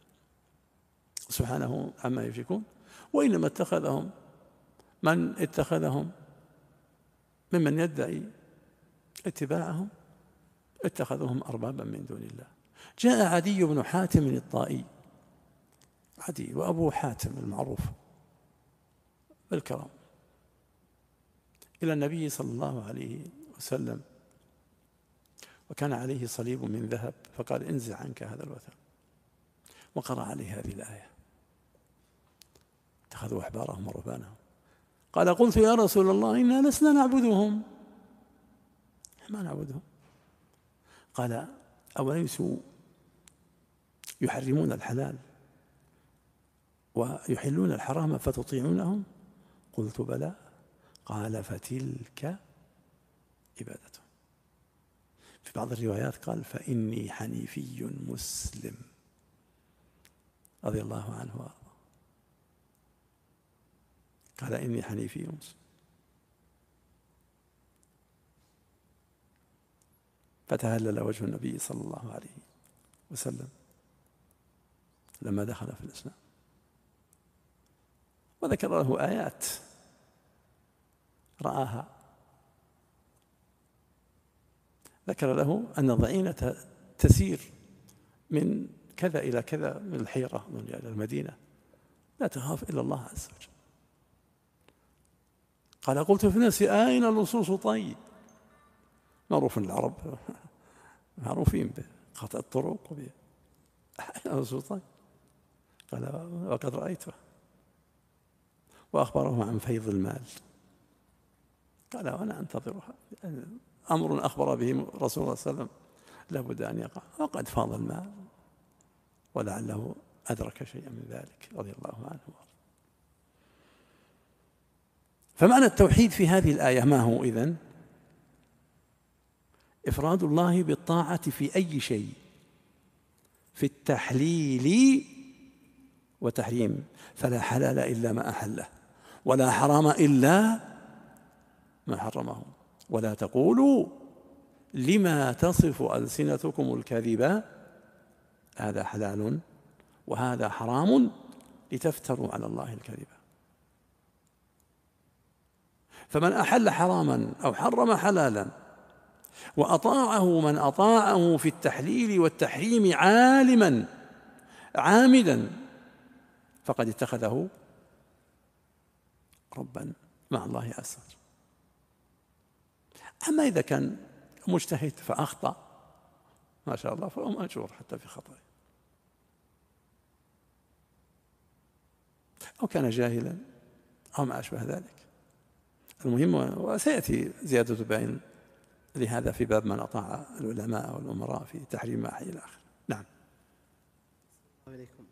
سبحانه عما يشركون. وإنما اتخذهم من اتخذهم ممن يدعي اتباعهم، اتخذهم أربابا من دون الله. جاء عدي بن حاتم الطائي، عدي وأبو حاتم المعروف بالكرم، إلى النبي صلى الله عليه وسلم، وكان عليه صليب من ذهب، فقال انزع عنك هذا الوثن، وقرأ عليه هذه الآية اتخذوا أحبارهم ورهبانهم. قال قلت يا رسول الله إنا لسنا نعبدهم، ما نعبدهم. قال أوليسوا يحرمون الحلال ويحلون الحرام فتطيعونهم؟ قلت بلى. قال فتلك عبادته. في بعض الروايات قال فإني حنيفي مسلم رضي الله عنه وارضاه. قال إني حنيفي مسلم. فتهلل وجه النبي صلى الله عليه وسلم لما دخل في الإسلام، وذكر له آيات رآها. ذكر له أن الضعينة تسير من كذا إلى كذا، من الحيرة إلى المدينة، لا تخاف إلا الله عز وجل. قال قلت في نفسي أين اللصوص طيب؟ معروف العرب معروفين بقطع الطرق وب أين اللصوص طيب؟ قال وقد رأيته. وأخبره عن فيض المال. قال وأنا أنتظرها، أمر أخبر به رسول الله صلى الله عليه وسلم لابد أن يقع، وقد فاض المال، ولعله أدرك شيئا من ذلك رضي الله عنه. فمعنى التوحيد في هذه الآية ما هو إذن؟ إفراد الله بالطاعة في أي شيء، في التحليل وتحريم، فلا حلال إلا ما أحله، ولا حرام إلا ما حرمه. ولا تقولوا لما تصف ألسنتكم الكذب هذا حلال وهذا حرام لتفتروا على الله الكذب. فمن أحل حراما أو حرم حلالا وأطاعه من أطاعه في التحليل والتحريم عالما عامدا فقد اتخذه ربا مع الله عز وجل. أما إذا كان مجتهد فأخطأ ما شاء الله فهو مأجور حتى في خطأه، أو كان جاهلا أو ما أشبه ذلك. المهم، وسيأتي زيادة بيان لهذا في باب من أطاع العلماء والأمراء في تحريم ما أحيي الآخر. نعم. عليكم.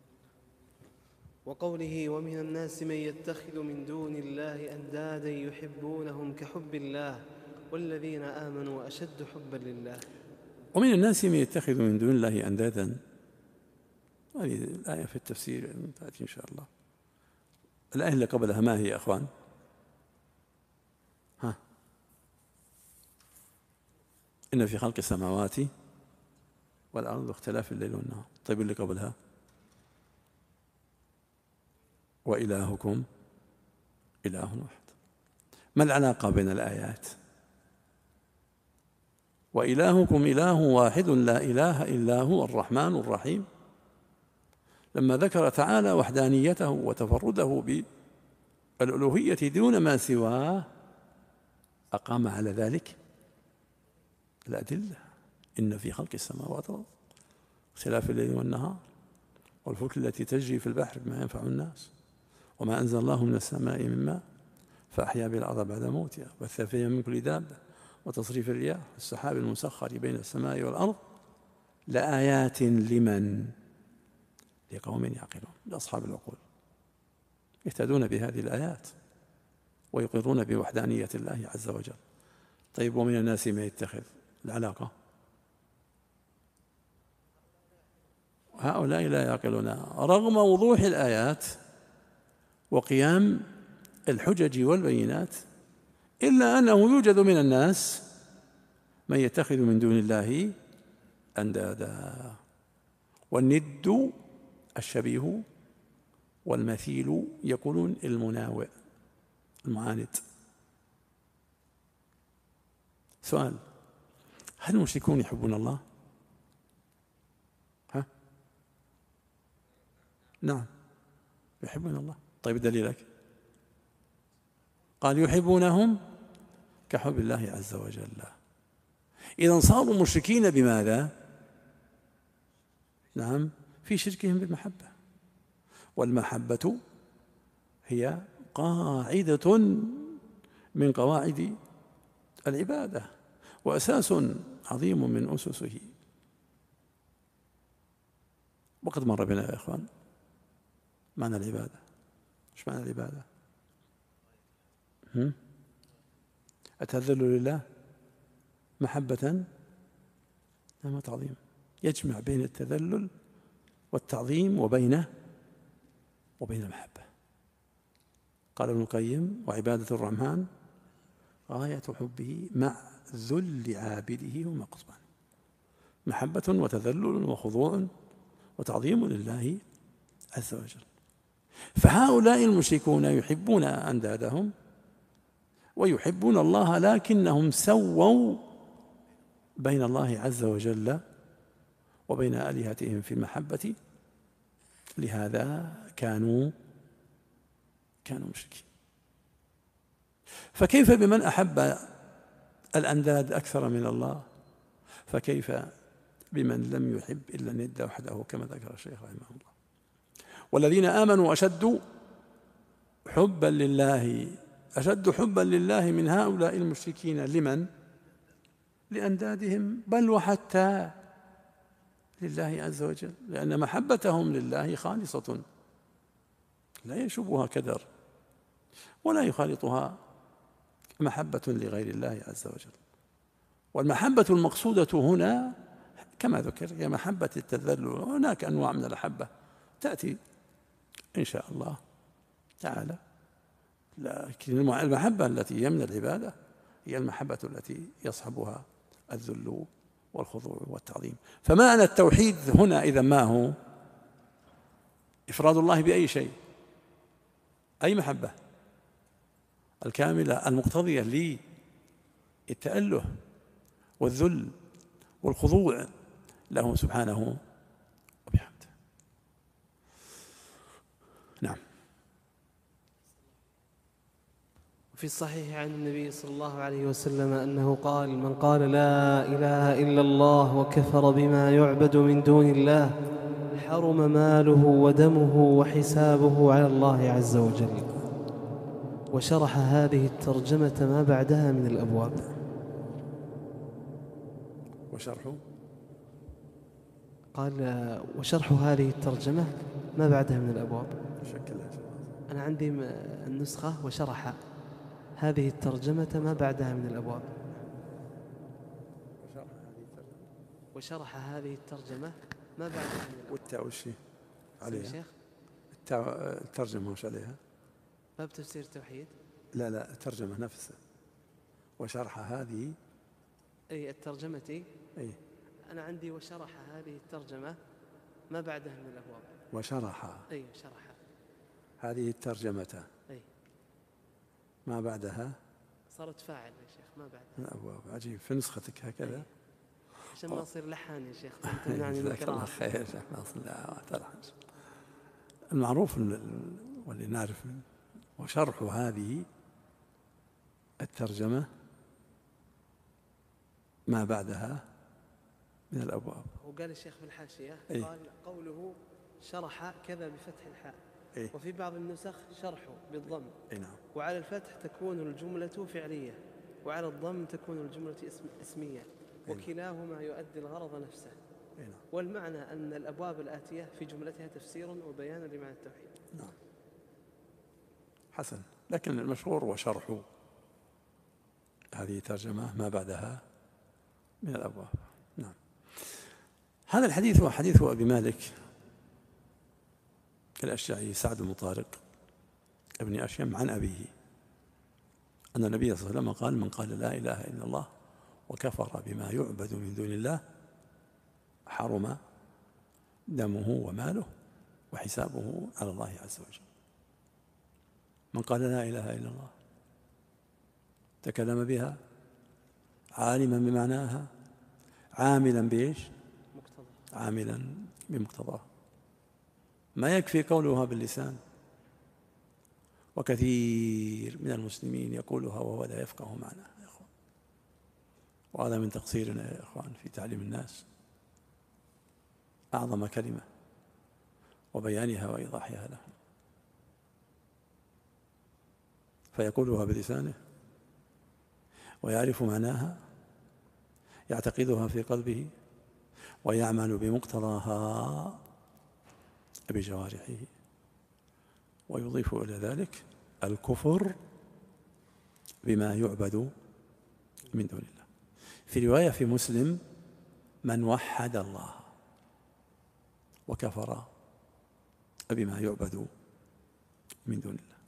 وقوله ومن الناس من يتخذ من دون الله أندادا يحبونهم كحب الله والذين آمنوا أشد حبا لله. ومن الناس من يتخذ من دون الله أندادا، هذه الآية في التفسير تأتي إن شاء الله. الآية اللي قبلها ما هي يا أخوان؟ ها إن في خلق السماوات والأرض واختلاف الليل والنهار. طيب اللي قبلها وإلهكم إله واحد. ما العلاقة بين الآيات؟ وإلهكم إله واحد لا إله إلا هو الرحمن الرحيم. لما ذكر تعالى وحدانيته وتفرده بالألوهية دون ما سواه أقام على ذلك الأدلة. إن في خلق السماوات والأرض اختلاف الليل والنهار والفلك التي تجري في البحر بما ينفع الناس وما أنزل الله من السماء من ماء فأحيا به الأرض بعد موتها وبث فيها من كل دابة وتصريف الرياح والسحاب المسخر بين السماء والأرض لآيات لمن لقوم يعقلون، لأصحاب العقول يهتدون بهذه الآيات ويقرون بوحدانية الله عز وجل. طيب ومن الناس من يتخذ، العلاقة هؤلاء لا يعقلون رغم وضوح الآيات وقيام الحجج والبينات، إلا أنه يوجد من الناس من يتخذ من دون الله أندادا. والند الشبيه والمثيل يقولون المناوئ المعاند. سؤال: هل المشركون يحبون الله؟ ها؟ نعم يحبون الله. طيب دليلك؟ قال يحبونهم كحب الله عز وجل. إذن صاروا مشركين بماذا؟ نعم في شركهم بالمحبة، والمحبة هي قاعدة من قواعد العبادة وأساس عظيم من أسسه. وقد مر بنا يا إخوان معنى العبادة. إيش معنى العبادة؟ التذلل لله محبة نعم تعظيم، يجمع بين التذلل والتعظيم وبين وبين المحبة. قال ابن القيم: وعبادة الرحمن غاية حبه مع ذل عابده ومقصبه. محبة وتذلل وخضوع وتعظيم لله عز وجل. فهؤلاء المشركون يحبون أندادهم ويحبون الله، لكنهم سووا بين الله عز وجل وبين آلهتهم في المحبة، لهذا كانوا كانوا مشركين. فكيف بمن أحب الأنداد أكثر من الله؟ فكيف بمن لم يحب إلا الند وحده كما ذكر الشيخ رحمه الله. والذين آمنوا أشد حبا لله أشد حبا لله من هؤلاء المشركين. لمن؟ لأندادهم، بل وحتى لله عز وجل، لأن محبتهم لله خالصة لا يشوبها كدر ولا يخالطها محبة لغير الله عز وجل. والمحبة المقصودة هنا كما ذكر هي محبة التذلل. هناك أنواع من الأحبة تأتي إن شاء الله تعالى، لكن المحبة التي هي من العبادة هي المحبة التي يصحبها الذل والخضوع والتعظيم. فمعنى التوحيد هنا إذا ما هو؟ إفراد الله بأي شيء، أي محبة الكاملة المقتضية للتأله والذل والخضوع له سبحانه وبحمده. نعم. في الصحيح عن النبي صلى الله عليه وسلم أنه قال: من قال لا إله إلا الله وكفر بما يعبد من دون الله حرم ماله ودمه وحسابه على الله عز وجل. وشرح هذه الترجمة ما بعدها من الأبواب. وشرحه قال: وشرح هذه الترجمة ما بعدها من الأبواب. شكلها أنا عندي النسخة وشرح هذه الترجمة ما بعدها من الأبواب. وشرح هذه الترجمة ما بعدها من الأبواب. والتاء وش عليها؟ شيخ التاء الترجمة وش عليها؟ باب تفسير التوحيد. لا لا الترجمة نفسها. وشرح هذه أي الترجمة. أي أنا عندي وشرح هذه الترجمة ما بعدها من الأبواب. وشرح أي شرح هذه الترجمة أي ما بعدها صارت فاعل يا شيخ ما بعدها من الأبواب. عجيب، في نسختك هكذا. أي. عشان ما أصير لحان يا شيخ تمنعني من جزاك الله القراءة. خير. لا تلحن. المعروف واللي نعرف وشرح هذه الترجمة ما بعدها من الأبواب. وقال الشيخ في الحاشية أي. قال قوله شرح كذا بفتح الحاء. أي. وفي بعض النسخ شرحه بالضم. أي نعم. وعلى الفتح تكون الجملة فعلية وعلى الضم تكون الجملة اسم اسمية وكلاهما يؤدي الغرض نفسه. أي نعم. والمعنى أن الأبواب الآتية في جملتها تفسير وبيان لمعنى التوحيد. نعم حسن، لكن المشهور وشرح هذه ترجمة ما بعدها من الأبواب. نعم. هذا الحديث هو حديث أبي مالك الأشجعي سعد بن طارق ابن أشيم عن أبيه أن النبي صلى الله عليه وسلم قال: من قال لا إله إلا الله وكفر بما يعبد من دون الله حرم دمه وماله وحسابه على الله عز وجل. من قال لا إله إلا الله تكلم بها عالما بمعناها عاملا بإيش؟ عاملا بمقتضاه. ما يكفي قولها باللسان، وكثير من المسلمين يقولها وهو لا يفقه معناها يا إخوان. وهذا من تقصيرنا يا إخوان في تعليم الناس أعظم كلمة وبيانها وإيضاحها لهم. فيقولها بلسانه ويعرف معناها، يعتقدها في قلبه ويعمل بمقتضاها بجوارحه، ويضيف إلى ذلك الكفر بما يعبد من دون الله. في رواية في مسلم: من وحد الله وكفر بما يعبد من دون الله.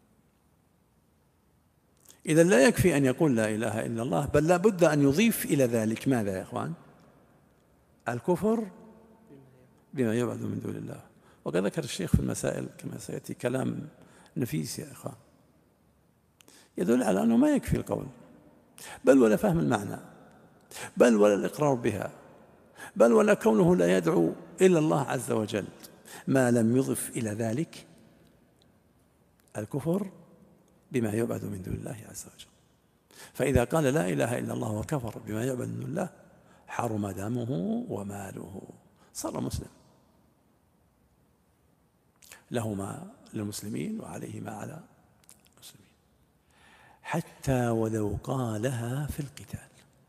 إذا لا يكفي أن يقول لا إله إلا الله، بل لا بد أن يضيف إلى ذلك ماذا يا إخوان؟ الكفر بما يعبد من دون الله. وقد ذكر الشيخ في المسائل كما سيأتي كلام نفيس يا إخوان يدل على أنه ما يكفي القول، بل ولا فهم المعنى، بل ولا الإقرار بها، بل ولا كونه لا يدعو إلا الله عز وجل، ما لم يضف إلى ذلك الكفر بما يعبد من دون الله عز وجل. فإذا قال لا إله إلا الله وكفر بما يعبد من دون الله حرم دمه وماله، صار مسلم، له ما للمسلمين وعليه ما على المسلمين، حتى ولو قالها في القتال.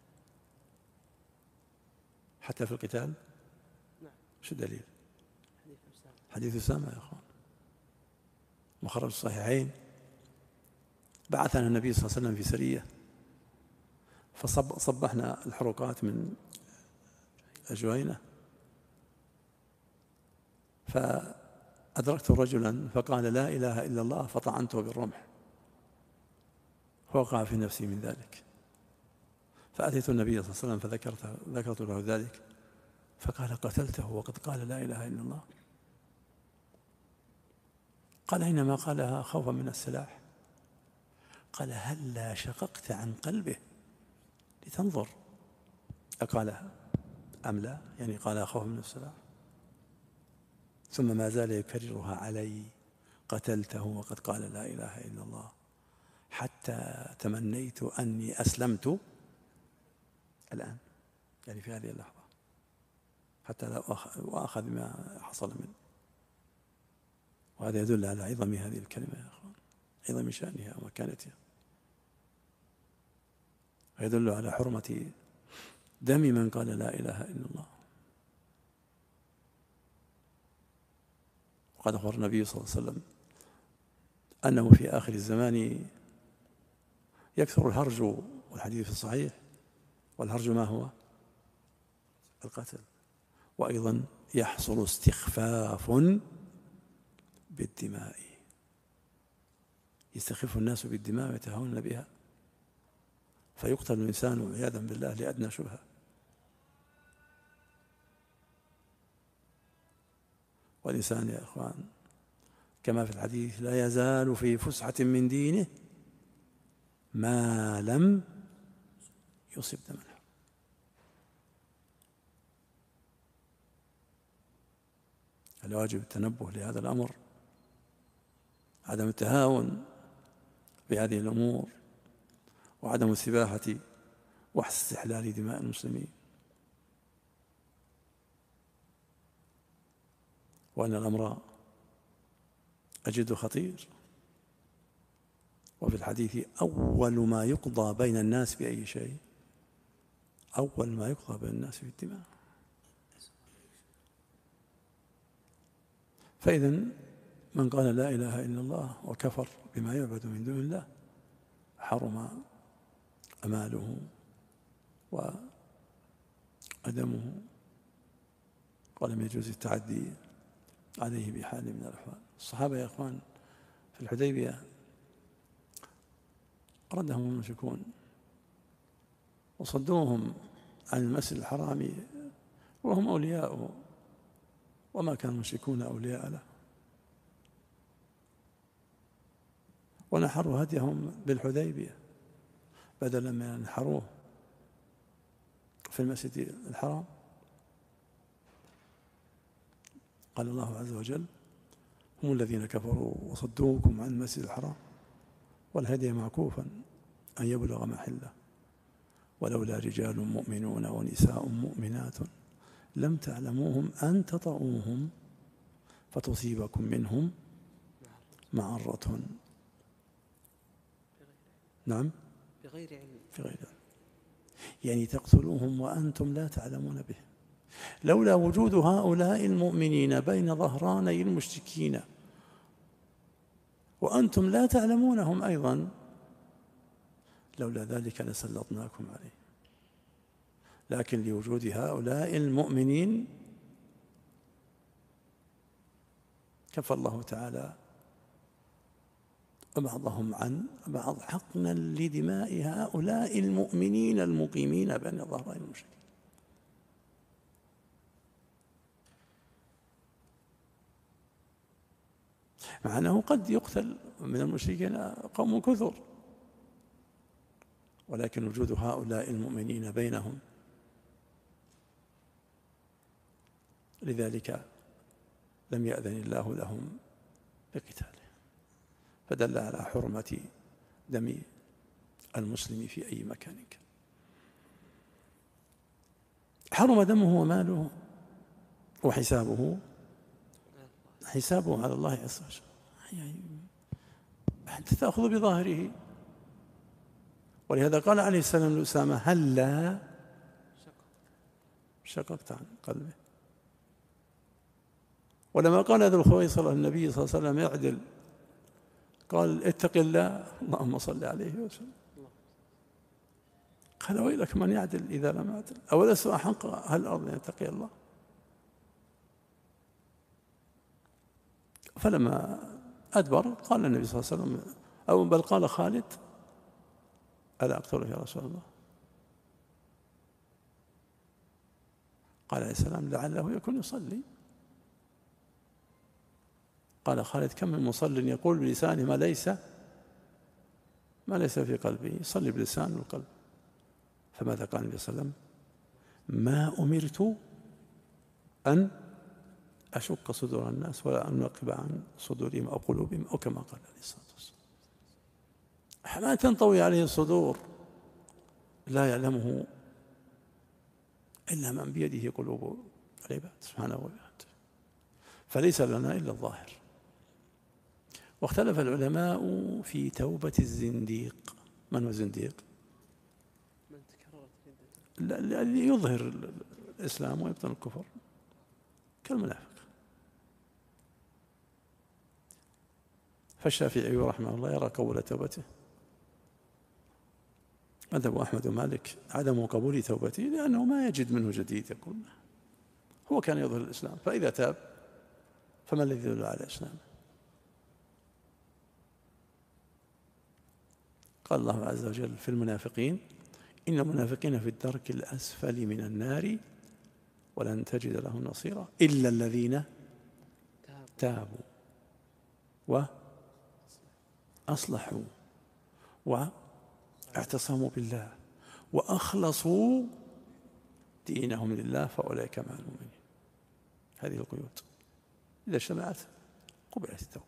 حتى في القتال. نعم. شو الدليل؟ حديث أسامة يا أخوان مخرج الصحيحين. بعثنا النبي صلى الله عليه وسلم في سرية فصبحنا الحروقات من أجوينة، فأدركت رجلا فقال لا إله إلا الله فطعنته بالرمح فوقع في نفسي من ذلك، فأتيت النبي صلى الله عليه وسلم فذكرت ذكرت له ذلك فقال قتلته وقد قال لا إله إلا الله؟ قال إنما قالها خوفا من السلاح. قال هلا شققت عن قلبه لتنظر أقالها أم لا، يعني قالها خوفا من السلاح. ثم ما زال يكررها علي قتلته وقد قال لا إله إلا الله حتى تمنيت أني أسلمت الآن، يعني في هذه اللحظة، حتى لا أخذ ما حصل منه. وهذا يدل على عظم هذه الكلمة يا أخوان، عظم شأنها ومكانتها، ويدل على حرمة دم من قال لا إله إلا الله. وقد أخبر النبي صلى الله عليه وسلم أنه في آخر الزمان يكثر الهرج، والحديث الصحيح، والهرج ما هو؟ القتل. وأيضا يحصل استخفاف بالدماء، يستخف الناس بالدماء ويتهاونون بها، فيقتل الإنسان عياذا بالله لأدنى شبهة. والإنسان يا إخوان كما في الحديث لا يزال في فسحة من دينه ما لم يصب دما. الواجب التنبه لهذا الأمر، عدم التهاون بهذه الأمور، وعدم السباحة واستحلال دماء المسلمين. وأن الأمر أجد خطير. وفي الحديث أول ما يقضى بين الناس بأي شيء، أول ما يقضى بين الناس بالدماء. فإذا من قال لا إله إلا الله وكفر بما يعبد من دون الله حرم ماله ودمه، ولم يجوز التعدي عليه بحال من الأحوال. الصحابة يا أخوان في الحديبية ردهم المشركون وصدوهم عن المسجد الحرام وهم أولياؤه، وما كان المشركون أولياء له، ونحروا هديهم بالحديبية بدلا من أن ينحروه في المسجد الحرام. قال الله عز وجل هم الذين كفروا وصدوكم عن المسجد الحرام والهدي معكوفا أن يبلغ محله ولولا رجال مؤمنون ونساء مؤمنات لم تعلموهم أن تطؤوهم فتصيبكم منهم معرة. نعم بغير علم، بغير علم، يعني تقتلوهم وأنتم لا تعلمون بهم. لولا وجود هؤلاء المؤمنين بين ظهراني المشركين وأنتم لا تعلمونهم أيضا، لولا ذلك لسلطناكم عليه. لكن لوجود هؤلاء المؤمنين كفى الله تعالى بعضهم عن بعض حقنا لدماء هؤلاء المؤمنين المقيمين بين ظهراني المشركين. مع أنه قد يقتل من المشركين قوم كثر، ولكن وجود هؤلاء المؤمنين بينهم لذلك لم يأذن الله لهم بقتاله، فدل على حرمة دم المسلم في أي مكان كان. حرم دمه وماله وحسابه حسابه على الله عز وجل، يعني أنت تأخذ بظاهره. ولهذا قال عليه السلام لأسامة هلا شققت عن قلبه. ولما قال ذو الخويصرة النبي صلى الله عليه وسلم يعدل قال اتق الله اللهم صل عليه وسلم، قال ويلك من يعدل إذا لم يعدل، أولست أحق أهل الأرض أن يتقي الله. فلما أدبر قال النبي صلى الله عليه وسلم أو بل قال خالد ألا أقتله يا رسول الله؟ قال عليه السلام لعله يكون يصلي. قال خالد كم من مصل يقول بلسانه ما ليس ما ليس في قلبه، يصلي بلسان والقلب. فماذا قال النبي صلى الله عليه وسلم؟ ما أمرت أن أشق صدور الناس ولا أنقب عن صدورهم أو قلوبهم، أو كما قال عليه الصلاة والسلام. ما تنطوي عليه الصدور، لا يعلمه إلا من بيده قلوب العباد سبحانه وتعالى، فليس لنا إلا الظاهر. واختلف العلماء في توبة الزنديق. من هو الزنديق؟ الذي يظهر الإسلام ويبطن الكفر كالمنافق. فالشافعي رحمه الله يرى قبول توبته، مذهب أحمد ومالك عدم قبول توبته لأنه ما يجد منه جديد. يقول هو كان يظهر الإسلام، فإذا تاب فما الذي يدل على الإسلام؟ قال الله عز وجل في المنافقين: إن المنافقين في الدرك الأسفل من النار ولن تجد لهم نصيرا إلا الذين تابوا وأصلحوا واعتصموا بالله وأخلصوا دينهم لله فأولئك مع المؤمنين. هذه القيود إذا اجتمعت قبلت التوبة.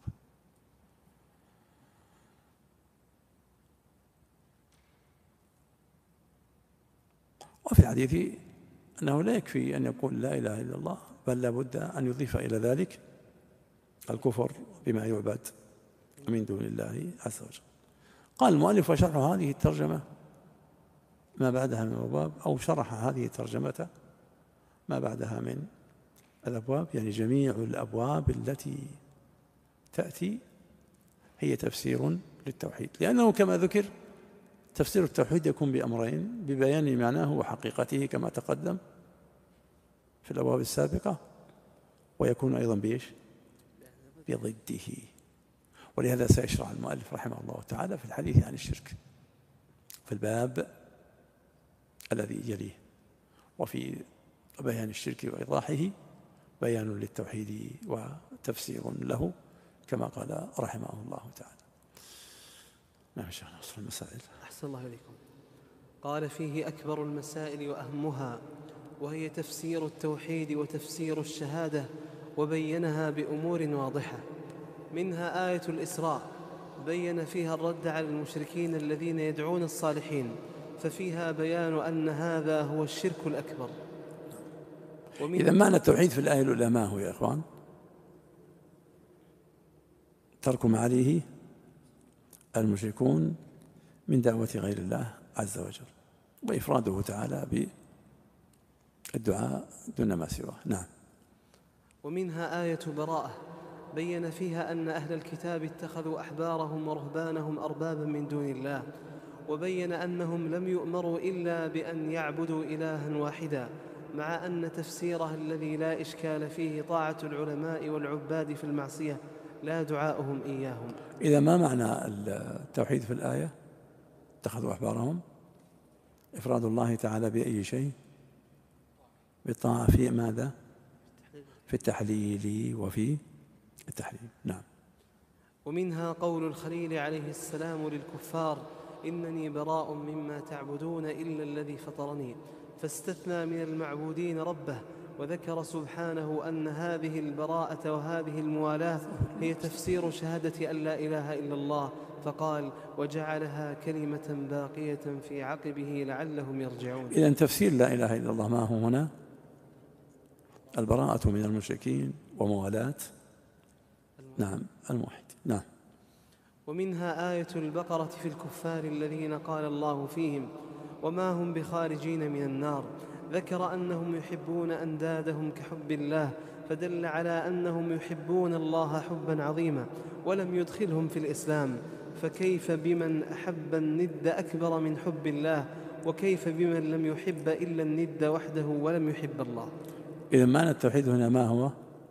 وفي الحديث أنه لا يكفي أن يقول لا إله إلا الله، بل لابد أن يضيف إلى ذلك الكفر بما يعبد من دون الله عز وجل. قال المؤلف: وشرح هذه الترجمة ما بعدها من الأبواب، أو شرح هذه الترجمة ما بعدها من الأبواب، يعني جميع الأبواب التي تأتي هي تفسير للتوحيد، لأنه كما ذكر تفسير التوحيد يكون بأمرين: ببيان معناه وحقيقته كما تقدم في الأبواب السابقة، ويكون أيضا بإيش؟ بضده. ولهذا سيشرح المؤلف رحمه الله تعالى في الحديث عن الشرك في الباب الذي يليه، وفي بيان الشرك وإيضاحه بيان للتوحيد وتفسير له كما قال رحمه الله تعالى. نعم شيخ نصر المسائل. أحسن الله إليكم. قال: فيه أكبر المسائل وأهمها، وهي تفسير التوحيد وتفسير الشهادة، وبينها بأمور واضحة. منها آية الإسراء، بين فيها الرد على المشركين الذين يدعون الصالحين، ففيها بيان أن هذا هو الشرك الأكبر. إذا معنى التوحيد في الآية الأولى ما هو يا إخوان؟ ترك ما عليه المشركون من دعوة غير الله عز وجل، وإفراده تعالى بالدعاء دون ما سواه. نعم. ومنها آية براءة، بين فيها أن أهل الكتاب اتخذوا أحبارهم ورهبانهم أربابا من دون الله، وبين أنهم لم يؤمروا إلا بأن يعبدوا إلها واحدا، مع أن تفسيره الذي لا إشكال فيه طاعة العلماء والعباد في المعصية لا دعاؤهم إياهم. إذا ما معنى التوحيد في الآية؟ اتخذوا أحبارهم، إفراد الله تعالى بأي شيء؟ بالطاعة في ماذا؟ في التحليل وفي التحريم. نعم. ومنها قول الخليل عليه السلام للكفار: إنني براء مما تعبدون إلا الذي فطرني، فاستثنى من المعبودين ربه، وذكر سبحانه أن هذه البراءة وهذه الموالاة هي تفسير شهادة أن لا إله إلا الله، فقال: وجعلها كلمة باقية في عقبه لعلهم يرجعون. إذن تفسير لا إله إلا الله ما هو هنا؟ البراءة من المشركين وموالاة نعم الموحد. نعم. ومنها آية البقرة في الكفار الذين قال الله فيهم: وما هم بخارجين من النار، ذكر أنهم يحبون أندادهم كحب الله، فدل على أنهم يحبون الله حبا عظيما، ولم يدخلهم في الإسلام، فكيف بمن أحب الند أكبر من حب الله، وكيف بمن لم يحب إلا الند وحده ولم يحب الله. إذا معنى التوحيد هنا ما هو؟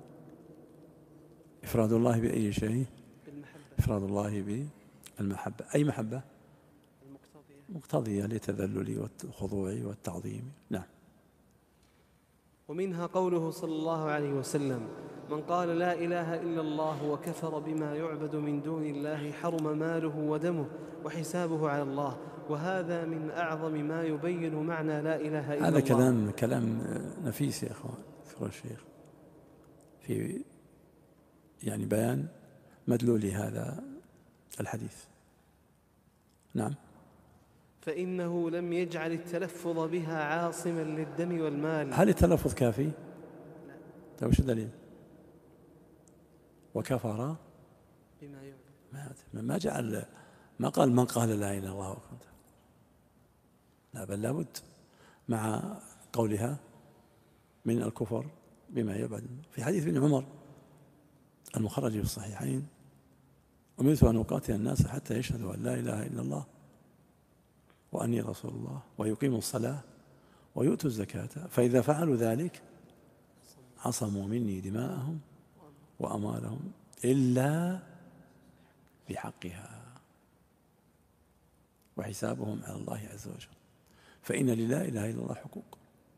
إفراد الله بأي شيء؟ بالمحبة. إفراد الله بالمحبة. أي محبة؟ المقتضية مقتضية للتذلل والخضوع والتعظيم. نعم. ومنها قوله صلى الله عليه وسلم: من قال لا إله إلا الله وكفر بما يعبد من دون الله حرم ماله ودمه وحسابه على الله. وهذا من أعظم ما يبين معنى لا إله إلا الله. هذا كلام كلام نفيس يا أخوان. ذكر الشيخ في يعني بيان مدلول هذا الحديث. نعم. فإنه لم يجعل التلفظ بها عاصما للدم والمال. هل التلفظ كافي؟ طيب وش الدليل؟ وكفر بما يعبد، ما جعل، ما قال من قال لا إله إلا الله، لا، بل لابد مع قولها من الكفر بما يعبد. في حديث ابن عمر المخرج في الصحيحين: أمرت أن أقاتل الناس حتى يشهدوا أن لا إله إلا الله وأني رسول الله ويقيموا الصلاة ويؤتوا الزكاة، فإذا فعلوا ذلك عصموا مني دماءهم وأموالهم إلا بحقها وحسابهم على الله عز وجل، فإن لله إله إلا الله حقوق.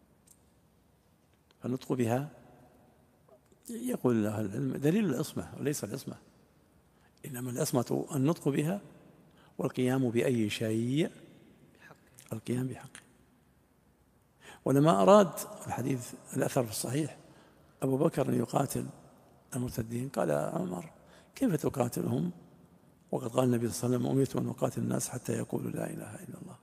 فالنطق بها يقول أهل العلم دليل العصمة وليس العصمة، إنما العصمة النطق بها والقيام بأي شيء، القيام بحقه. ولما أراد الحديث الأثر في الصحيح أبو بكر أن يقاتل المرتدين، قال عمر: كيف تقاتلهم وقد قال النبي صلى الله عليه وسلم: أمرت أن أقاتل الناس حتى يقولوا لا إله إلا الله.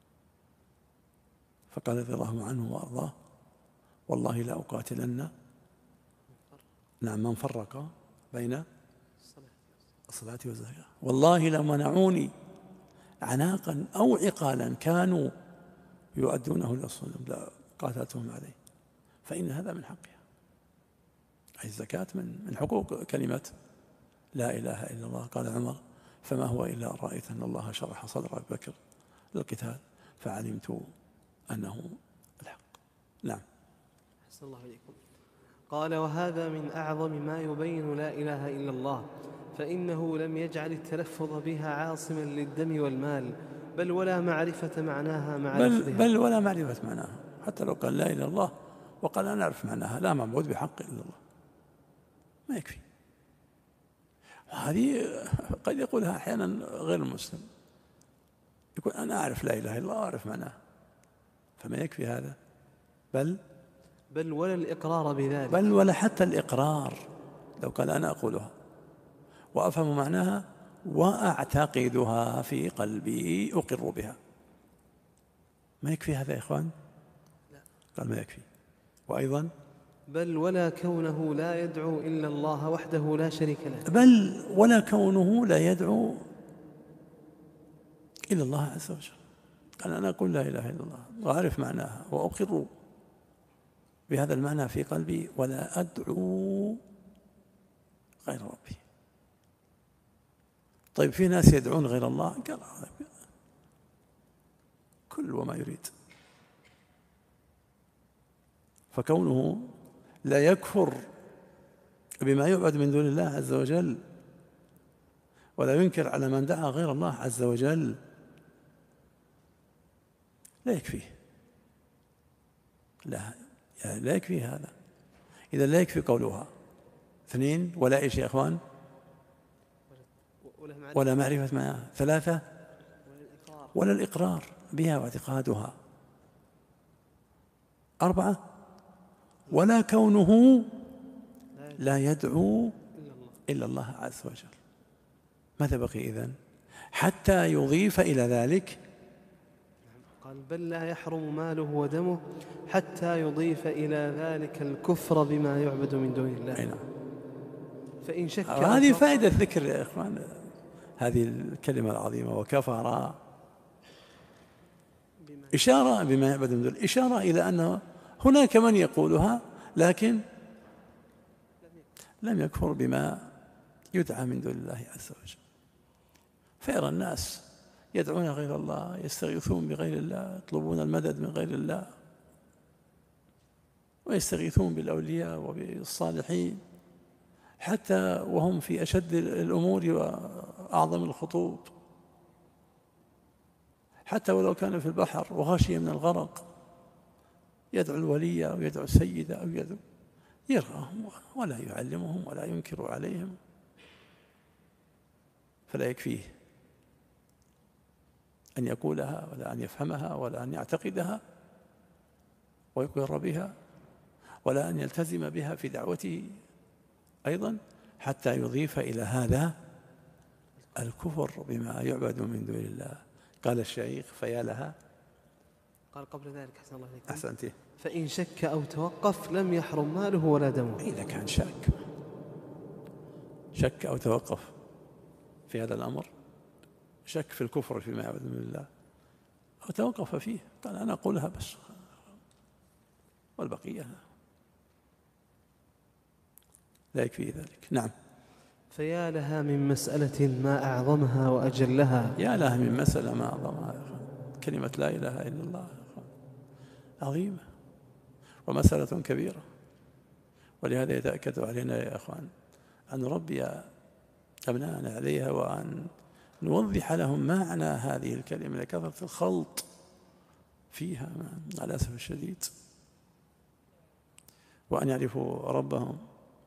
فقال رضي الله عنه وأرضاه: والله لا أقاتلن نعم من فرق بين الصلاة والزكاة، والله لو منعوني عناقا أو عقالا كانوا يؤدونه إلى الصلاة لا قاتلتهم عليه، فإن هذا من حقها، أي الزكاة من من حقوق كلمة لا إله إلا الله. قال عمر: فما هو إلا أن رأيت أن الله شرح صدر أبي بكر للقتال فعلمت أنه الحق. نعم. أحسن الله إليكم. قال: وهذا من أعظم ما يبين لا إله إلا الله، فإنه لم يجعل التلفظ بها عاصما للدم والمال، بل ولا معرفة معناها مع بل, لفظها. بل ولا معرفة معناها، حتى لو قال لا إله إلا الله وقال أنا أعرف معناها، لا معبود بحق إلا الله، ما يكفي. وهذه قد يقولها أحيانا غير المسلم، يقول أنا أعرف لا إله إلا الله وأعرف معناها، فما يكفي هذا، بل بل ولا الإقرار بذلك، بل ولا حتى الإقرار. لو قال أنا أقولها وأفهم معناها وأعتقدها في قلبي أقر بها، ما يكفي هذا يا إخوان؟ لا. قال ما يكفي. وأيضا بل ولا كونه لا يدعو إلا الله وحده لا شريك له، بل ولا كونه لا يدعو إلا الله عز وجل. قال أنا أقول لا إله إلا الله وأعرف معناها وأقر بهذا المعنى في قلبي ولا أدعو غير ربي. طيب في ناس يدعون غير الله، قال كل وما يريد. فكونه لا يكفر بما يعبد من دون الله عز وجل ولا ينكر على من دعا غير الله عز وجل لا يكفيه، لا يعني لا يكفي هذا. إذا لا يكفي قولها. اثنين: ولا إيش يا إخوان؟ ولا معرفة معها. ثلاثة: ولا الإقرار بها واعتقادها. أربعة: ولا كونه لا يدعو إلا الله عز وجل. ماذا بقي إذن؟ حتى يضيف إلى ذلك، قال: بل لا يحرم ماله ودمه حتى يضيف إلى ذلك الكفر بما يعبد من دون الله. أين؟ فإن شك. هذه فائدة ذكر يا إخوان هذه الكلمة العظيمة وكفر، إشارة بما يعبد من دون، إشارة إلى أن هناك من يقولها لكن لم يكفر بما يدعى من دون الله عز وجل. فيرى الناس يدعون غير الله، يستغيثون بغير الله، يطلبون المدد من غير الله، ويستغيثون بالأولياء وبالصالحين حتى وهم في أشد الأمور وأعظم الخطوب، حتى ولو كان في البحر وغشي من الغرق يدعو الولي أو يدعو السيد أو يدعو، يرغاهم ولا يعلمهم ولا ينكر عليهم، فلا يكفيه أن يقولها ولا أن يفهمها ولا أن يعتقدها ويقر بها ولا أن يلتزم بها في دعوته أيضا حتى يضيف إلى هذا الكفر بما يعبد من دون الله. قال الشيخ فيا لها. قال قبل ذلك أحسن الله إليكم. أحسنتي. فإن شك أو توقف لم يحرم ماله ولا دمه. إذا كان شك شك أو توقف في هذا الأمر، شك في الكفر فيما يعبد من الله أو توقف فيه، قال أنا أقولها بس والبقية لا يكفي ذلك. نعم. فيا لها من مسألة ما أعظمها وأجلها. يا لها من مسألة ما أعظمها. كلمة لا إله إلا الله عظيمة ومسألة كبيرة، ولهذا يتأكد علينا يا أخوان أن نربي أبناءنا عليها وأن نوضح لهم معنى هذه الكلمة لكثرة الخلط فيها مع الأسف الشديد، وأن يعرفوا ربهم.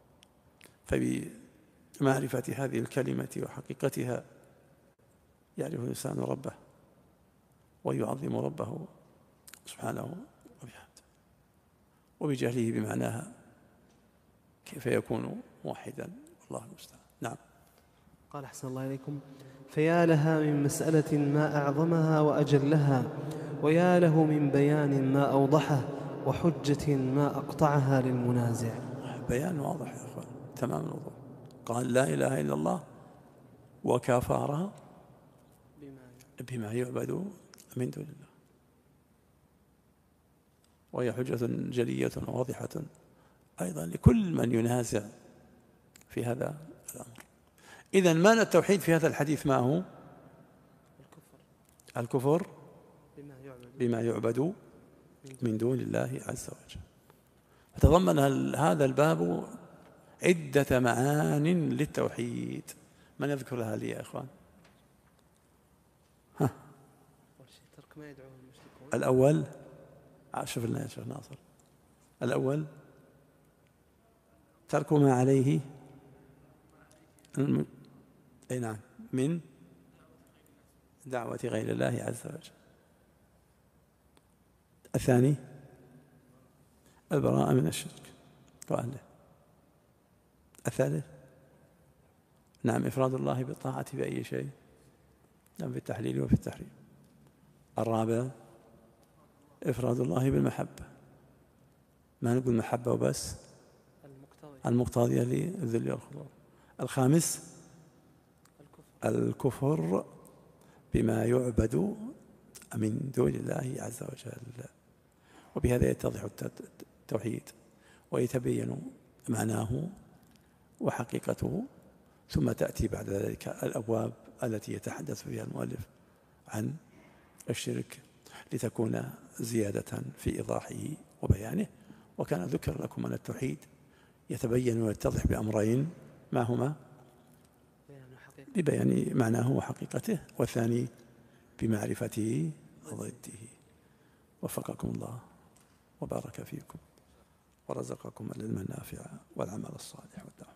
فبمعرفة هذه الكلمة وحقيقتها يعرف الإنسان ربه ويعظم ربه سبحانه وبحمده، وبجهله بمعناها كيف يكون موحدا، والله المستعان. نعم. قال أحسن الله إليكم. فيا لها من مسألة ما أعظمها وأجلها، ويا له من بيان ما أوضحه، وحجة ما أقطعها للمنازع. بيان واضح يا أخوان تمام الوضوح. قال لا إله إلا الله وكفر بما يعبد من دون الله، وهي حجة جلية واضحة أيضا لكل من ينازع في هذا الأمر. إذن معنى التوحيد في هذا الحديث ما هو؟ الكفر, الكفر بما يعبد من دون الله عز وجل. فتضمن هذا الباب عدة معان للتوحيد. من يذكر لها لي يا إخوان؟ ها. الأول شوف لنا يا شيخ ناصر. الأول ترك ما عليه الم... أي نعم من دعوة غير الله عز وجل. الثاني البراءة من الشرك وأهله. الثالث نعم إفراد الله بالطاعة بأي شيء، نعم في التحليل وفي التحريم. الرابع إفراد الله بالمحبة، ما نقول محبة وبس، المقتضية للذل والخضوع. الخامس الكفر بما يعبد من دون الله عز وجل. وبهذا يتضح التوحيد ويتبين معناه وحقيقته، ثم تأتي بعد ذلك الأبواب التي يتحدث فيها المؤلف عن الشرك لتكون زيادة في إيضاحه وبيانه. وكان ذكر لكم أن التوحيد يتبين ويتضح بأمرين، ما هما؟ ببيان معناه وحقيقته، والثاني بمعرفة ضده. وفقكم الله وبارك فيكم ورزقكم العلم النافع والعمل الصالح والدعوة